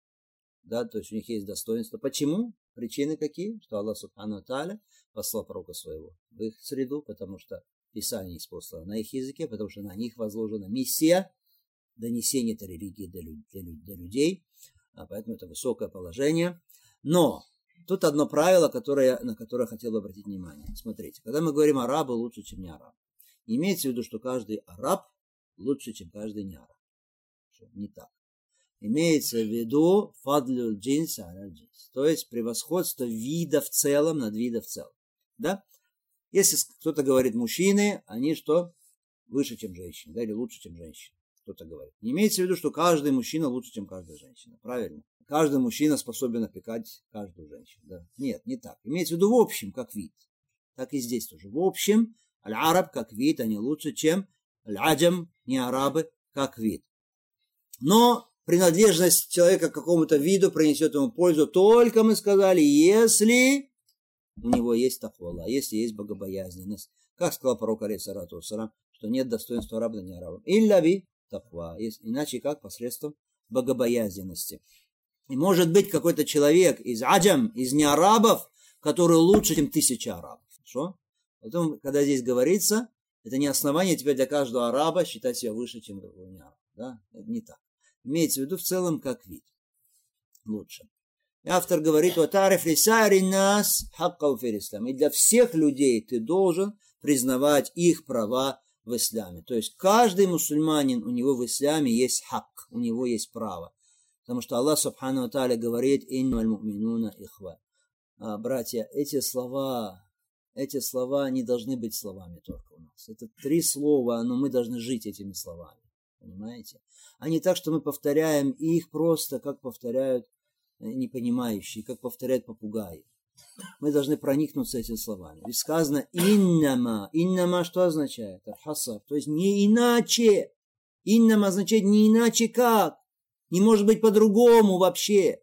да, то есть у них есть достоинство. Почему? Причины какие? Что Аллах субхану ва тааля послал пророка своего в их среду, потому что Писание использовано на их языке, потому что на них возложена миссия донесения этой религии до, для, для людей, а поэтому это высокое положение. Но тут одно правило, которое, на которое я хотел бы обратить внимание. Смотрите, когда мы говорим арабы лучше, чем не араб, имеется в виду, что каждый араб лучше, чем каждый не араб. Что? Не так. Имеется в виду фадлюль джинс аля джинс, то есть превосходство вида в целом над видом в целом. Да? Если кто-то говорит мужчины, они что? Выше, чем женщины, да, или лучше, чем женщины. Кто-то говорит. Не имеется в виду, что каждый мужчина лучше, чем каждая женщина. Правильно? Каждый мужчина способен опекать каждую женщину. Да? Нет, не так. Имеется в виду в общем, как вид. Так и здесь тоже. В общем, аль-араб как вид, они лучше, чем аль-аджам, не арабы, как вид. Но принадлежность человека к какому-то виду принесет ему пользу только, мы сказали, если у него есть таква, если есть богобоязненность. Как сказал пророк, алейхиссалату вассалам, что нет достоинства араба не араба. Илля би таква. Иначе как? Посредством богобоязненности. И может быть какой-то человек из аджам, из неарабов, который лучше, чем тысяча арабов. Хорошо? Поэтому, когда здесь говорится, это не основание теперь для каждого араба считать себя выше, чем другой неараб. Да? Это не так. Имеется в виду в целом как вид. Лучше. И автор говорит, и для всех людей ты должен признавать их права в исламе. То есть каждый мусульманин, у него в исламе есть хак, у него есть право. Потому что Аллах субхану ва тааля говорит, инналь муминуна ихва. Братья, эти слова, эти слова не должны быть словами только у нас. Это три слова, но мы должны жить этими словами. Понимаете? А не так, что мы повторяем их просто, как повторяют непонимающие, как повторяют попугаи. Мы должны проникнуться этими словами. Ведь сказано «иннама». «Иннама» что означает? «Аль-хасар». То есть не иначе. «Иннама» означает не иначе как. Не может быть по-другому вообще.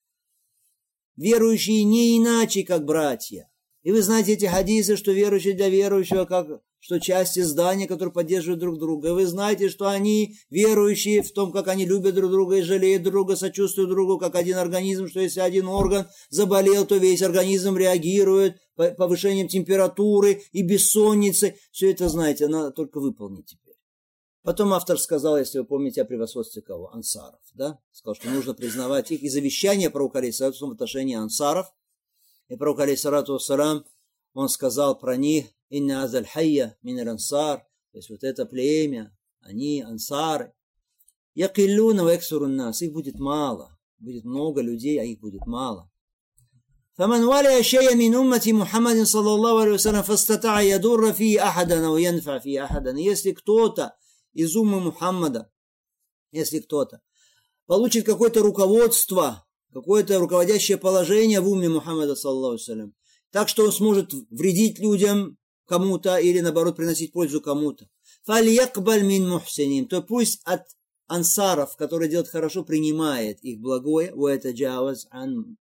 Верующие не иначе, как братья. И вы знаете эти хадисы, что верующие для верующего, как, что части здания, которые поддерживают друг друга. И вы знаете, что они верующие в том, как они любят друг друга и жалеют друг друга, сочувствуют друг другу, как один организм, что если один орган заболел, то весь организм реагирует повышением температуры и бессонницы. Все это, знаете, надо только выполнить теперь. Потом автор сказал, если вы помните, о превосходстве кого? Ансаров, да? Сказал, что нужно признавать их. И завещание пророка алейхиссалату в отношении ансаров. И пророк алейхиссалату вассалам, он сказал про них, «Инна азаль хайя мин ансар», то есть вот это племя, они ансары. «Якиллюна ва эксурун нас», их будет мало. Будет много людей, а их будет мало. فمن ولي شيئا من أمة محمد صلى الله عليه وسلم فاستطاع يضر فيه أحدا أو ينفع فيه أحدا. Если кто-то из уммы Мухаммада, если кто-то получит какое-то руководство, какое-то руководящее положение в умме Мухаммада, саллаллаху алейхи, так что он сможет вредить людям кому-то или, наоборот, приносить пользу кому-то. فَلْيَقْبَلْ مِنْ مُحْسِنِينَ, то пусть от ансаров, которые делают хорошо, принимает их благое, وَيَتَجَاوَزْ عَنْ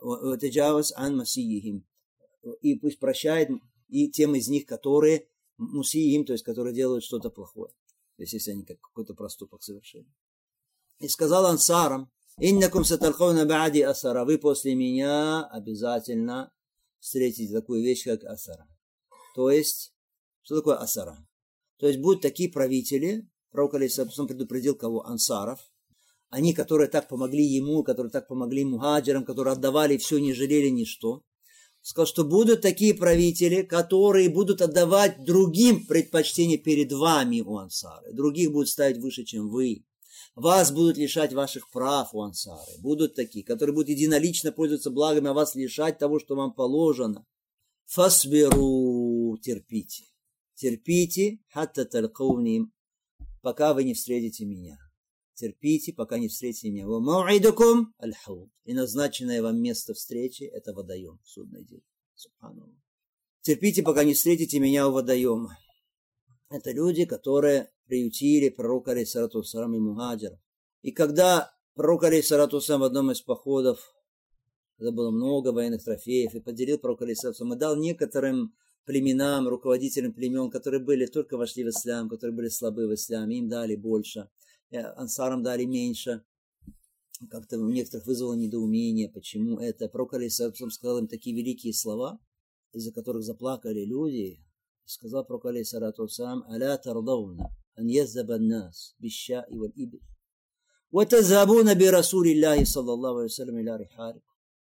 مَسِيِّهِمْ, и пусть прощает и тем из них, которые мусиим, то есть которые делают что-то плохое. То есть, если они какой-то проступок совершили. И сказал ансарам, «Иннакум саталхауна баади асара», вы после меня обязательно встретите такую вещь, как асара. То есть, что такое асара? То есть, будут такие правители, пророк алейхиссалату предупредил кого? Ансаров. Они, которые так помогли ему, которые так помогли мухаджирам, которые отдавали все, не жалели ничто. Сказал, что будут такие правители, которые будут отдавать другим предпочтение перед вами у ансары. Других будут ставить выше, чем вы. Вас будут лишать ваших прав у ансары. Будут такие, которые будут единолично пользоваться благами, а вас лишать того, что вам положено. Фасбиру, терпите. Терпите, хатта талькауни, пока вы не встретите меня. Терпите, пока не встретите меня. Мауидукум аль-хауд. И назначенное вам место встречи – это водоем в судный день. Субханаллах. Терпите, пока не встретите меня у водоема. Это люди, которые приютили пророка алейхиссалату вассалам и мухаджиров. И когда пророк алейхиссалату вассалам в одном из походов, когда было много военных трофеев, и поделил пророк алейхиссалату вассалам, и дал некоторым племенам, руководителям племен, которые были только вошли в ислам, которые были слабы в исламе, им дали больше. Ансарам дали меньше. Как-то у некоторых вызвало недоумение, почему это. Пророк алейхиссалату сказал им такие великие слова, из-за которых заплакали люди. Сказал пророк алейхиссалату «Аля тардауна ан яззаба ан-нас биш-ша'i валь-ибл ва тазабуна би расулиллахи саллаллаху алейхи ва саллям иля рихаликум».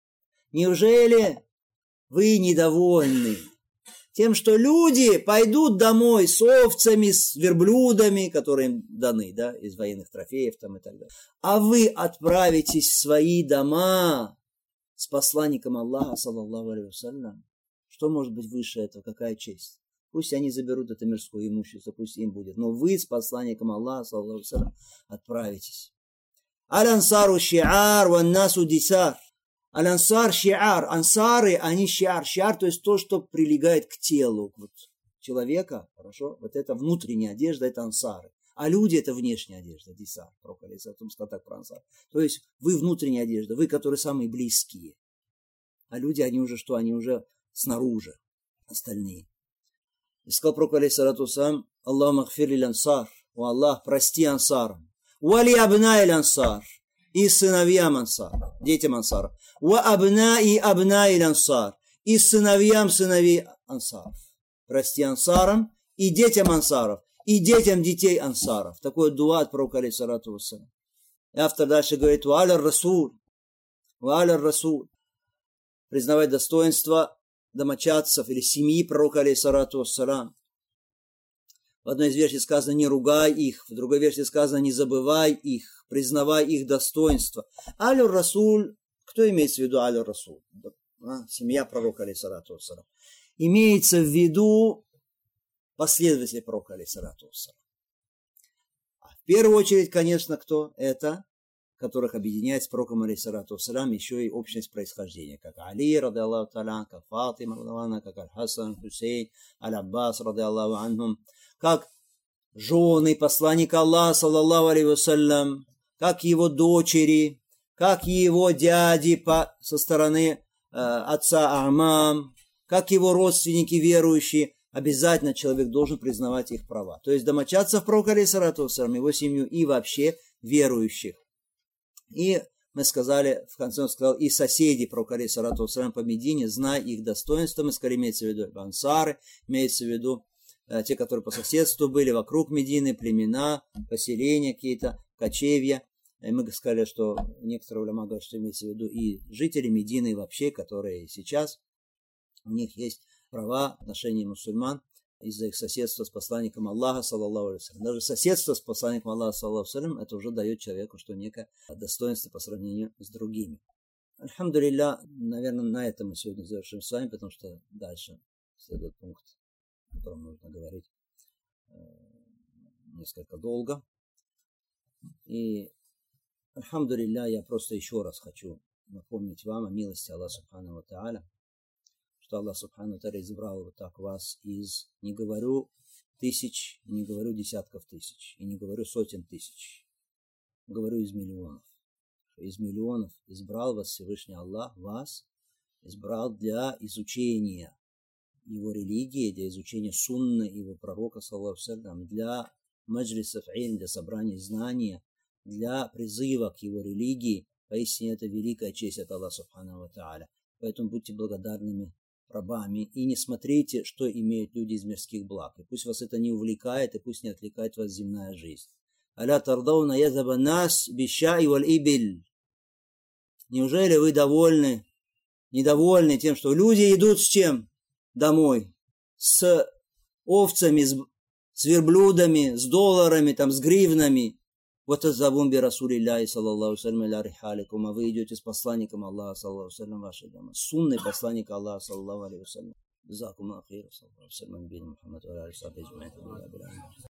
Неужели вы недовольны тем, что люди пойдут домой с овцами, с верблюдами, которые им даны, да, из военных трофеев там и так далее. А вы отправитесь в свои дома с посланником Аллаха, саллаллаху алейхи ва саллям. Что может быть выше этого? Какая честь? Пусть они заберут это мирское имущество, пусть им будет. Но вы с посланником Аллаха, саллаллаху алейхи ва саллям, отправитесь. Аль-ансару шиар, ван-насу дисар. Аль-ансар шиар. Ансары, они шиар. Шиар, то есть то, что прилегает к телу вот, человека. Хорошо? Вот это внутренняя одежда, это ансары. А люди это внешняя одежда. Дисар. Пророк алейхиссалату сказал так про ансар. То есть вы внутренняя одежда, вы, которые самые близкие. А люди, они уже что? Они уже снаружи. Остальные. И сказал пророк алейхиссалату сам, Аллаху махфир лил ансар. О Аллах, прости ансарам. Вали абна иль ансар. И сыновьям ансар. Детям ансаров. Ва абна и абна иль ансар. И сыновьям сыновей ансаров. Прости ансарам и детям ансаров. И детям детей ансаров. Такое дуа от пророка алейхиссалату вассалям. И автор дальше говорит, ва аля расул. Ва аля расул. Признавать достоинство домочадцев или семьи пророка алейхиссалату вассалям. В одной из версий сказано «не ругай их», в другой версии сказано «не забывай их, признавай их достоинство». Алю Расуль, кто имеется в виду Алю Расуль? А? Семья пророка алейхиссалату вассалям. Имеется в виду последователи пророка алейхиссалату вассалям. В первую очередь, конечно, кто? Это, которых объединяет с пророком алейхиссалату вассалям еще и общность происхождения, как Али, ради Аллаху та'аля, как Фатима, ради Аллаху, как Аль-Хасан, Хусейн, Аль-Аббас, ради Аллаху анхум, как жены посланника Аллаха, саллаллаху алейхи вассалям, как его дочери, как его дяди по, со стороны э, отца Амам, как его родственники верующие. Обязательно человек должен признавать их права. То есть домочадцев пророка алейхиссалату вассалям, его семью и вообще верующих. И мы сказали, в конце он сказал, и соседи пророка алейхиссалату вассалям по Медине, знай их достоинства, мы сказали, имеется в виду ансары, имеется в виду э, те, которые по соседству были вокруг Медины, племена, поселения какие-то, кочевья. И мы сказали, что некоторые уляма говорят, что имеется в виду и жители Медины вообще, которые сейчас, у них есть права в отношении мусульман из-за их соседства с посланником Аллаха, саллаллаху алейхи вассалям. Даже соседство с посланником Аллаха, саллаллаху алейхи вассалям, это уже дает человеку, что некое достоинство по сравнению с другими. Альхамдулилля, наверное, на этом мы сегодня завершим с вами, потому что дальше следует пункт, о котором нужно говорить несколько долго. И, альхамдулилля, я просто еще раз хочу напомнить вам о милости Аллаха субхану ва тааля, что Аллах субхану тааля избрал вот так вас из, не говорю тысяч, не говорю десятков тысяч, и не говорю сотен тысяч, говорю из миллионов. Из миллионов избрал вас Всевышний Аллах, вас избрал для изучения его религии, для изучения сунны его пророка, саллаллаху алейхи ва саллям, для маджлисов илм, для собрания знания, для призыва к его религии. Поистине это великая честь от Аллаха субхану ва тааля. Поэтому будьте благодарными рабами и не смотрите, что имеют люди из мирских благ. И пусть вас это не увлекает, и пусть не отвлекает вас земная жизнь. Аля тардауна язаба нас бишай валь ибиль. Неужели вы довольны, недовольны тем, что люди идут с чем домой? С овцами, с, с верблюдами, с долларами, там, с гривнами. Вот азабун би расулилляхи саллаллаху салям аля рихаликум, а вы идете с посланником Аллаха саллаллаху салям ваши дома, с сунной посланника Аллаха саллаллаху алейхи ва салям. Джазакум Аллаху хайран, саллаллаху салям бин Мухаммад ва аля алейхи ва салям.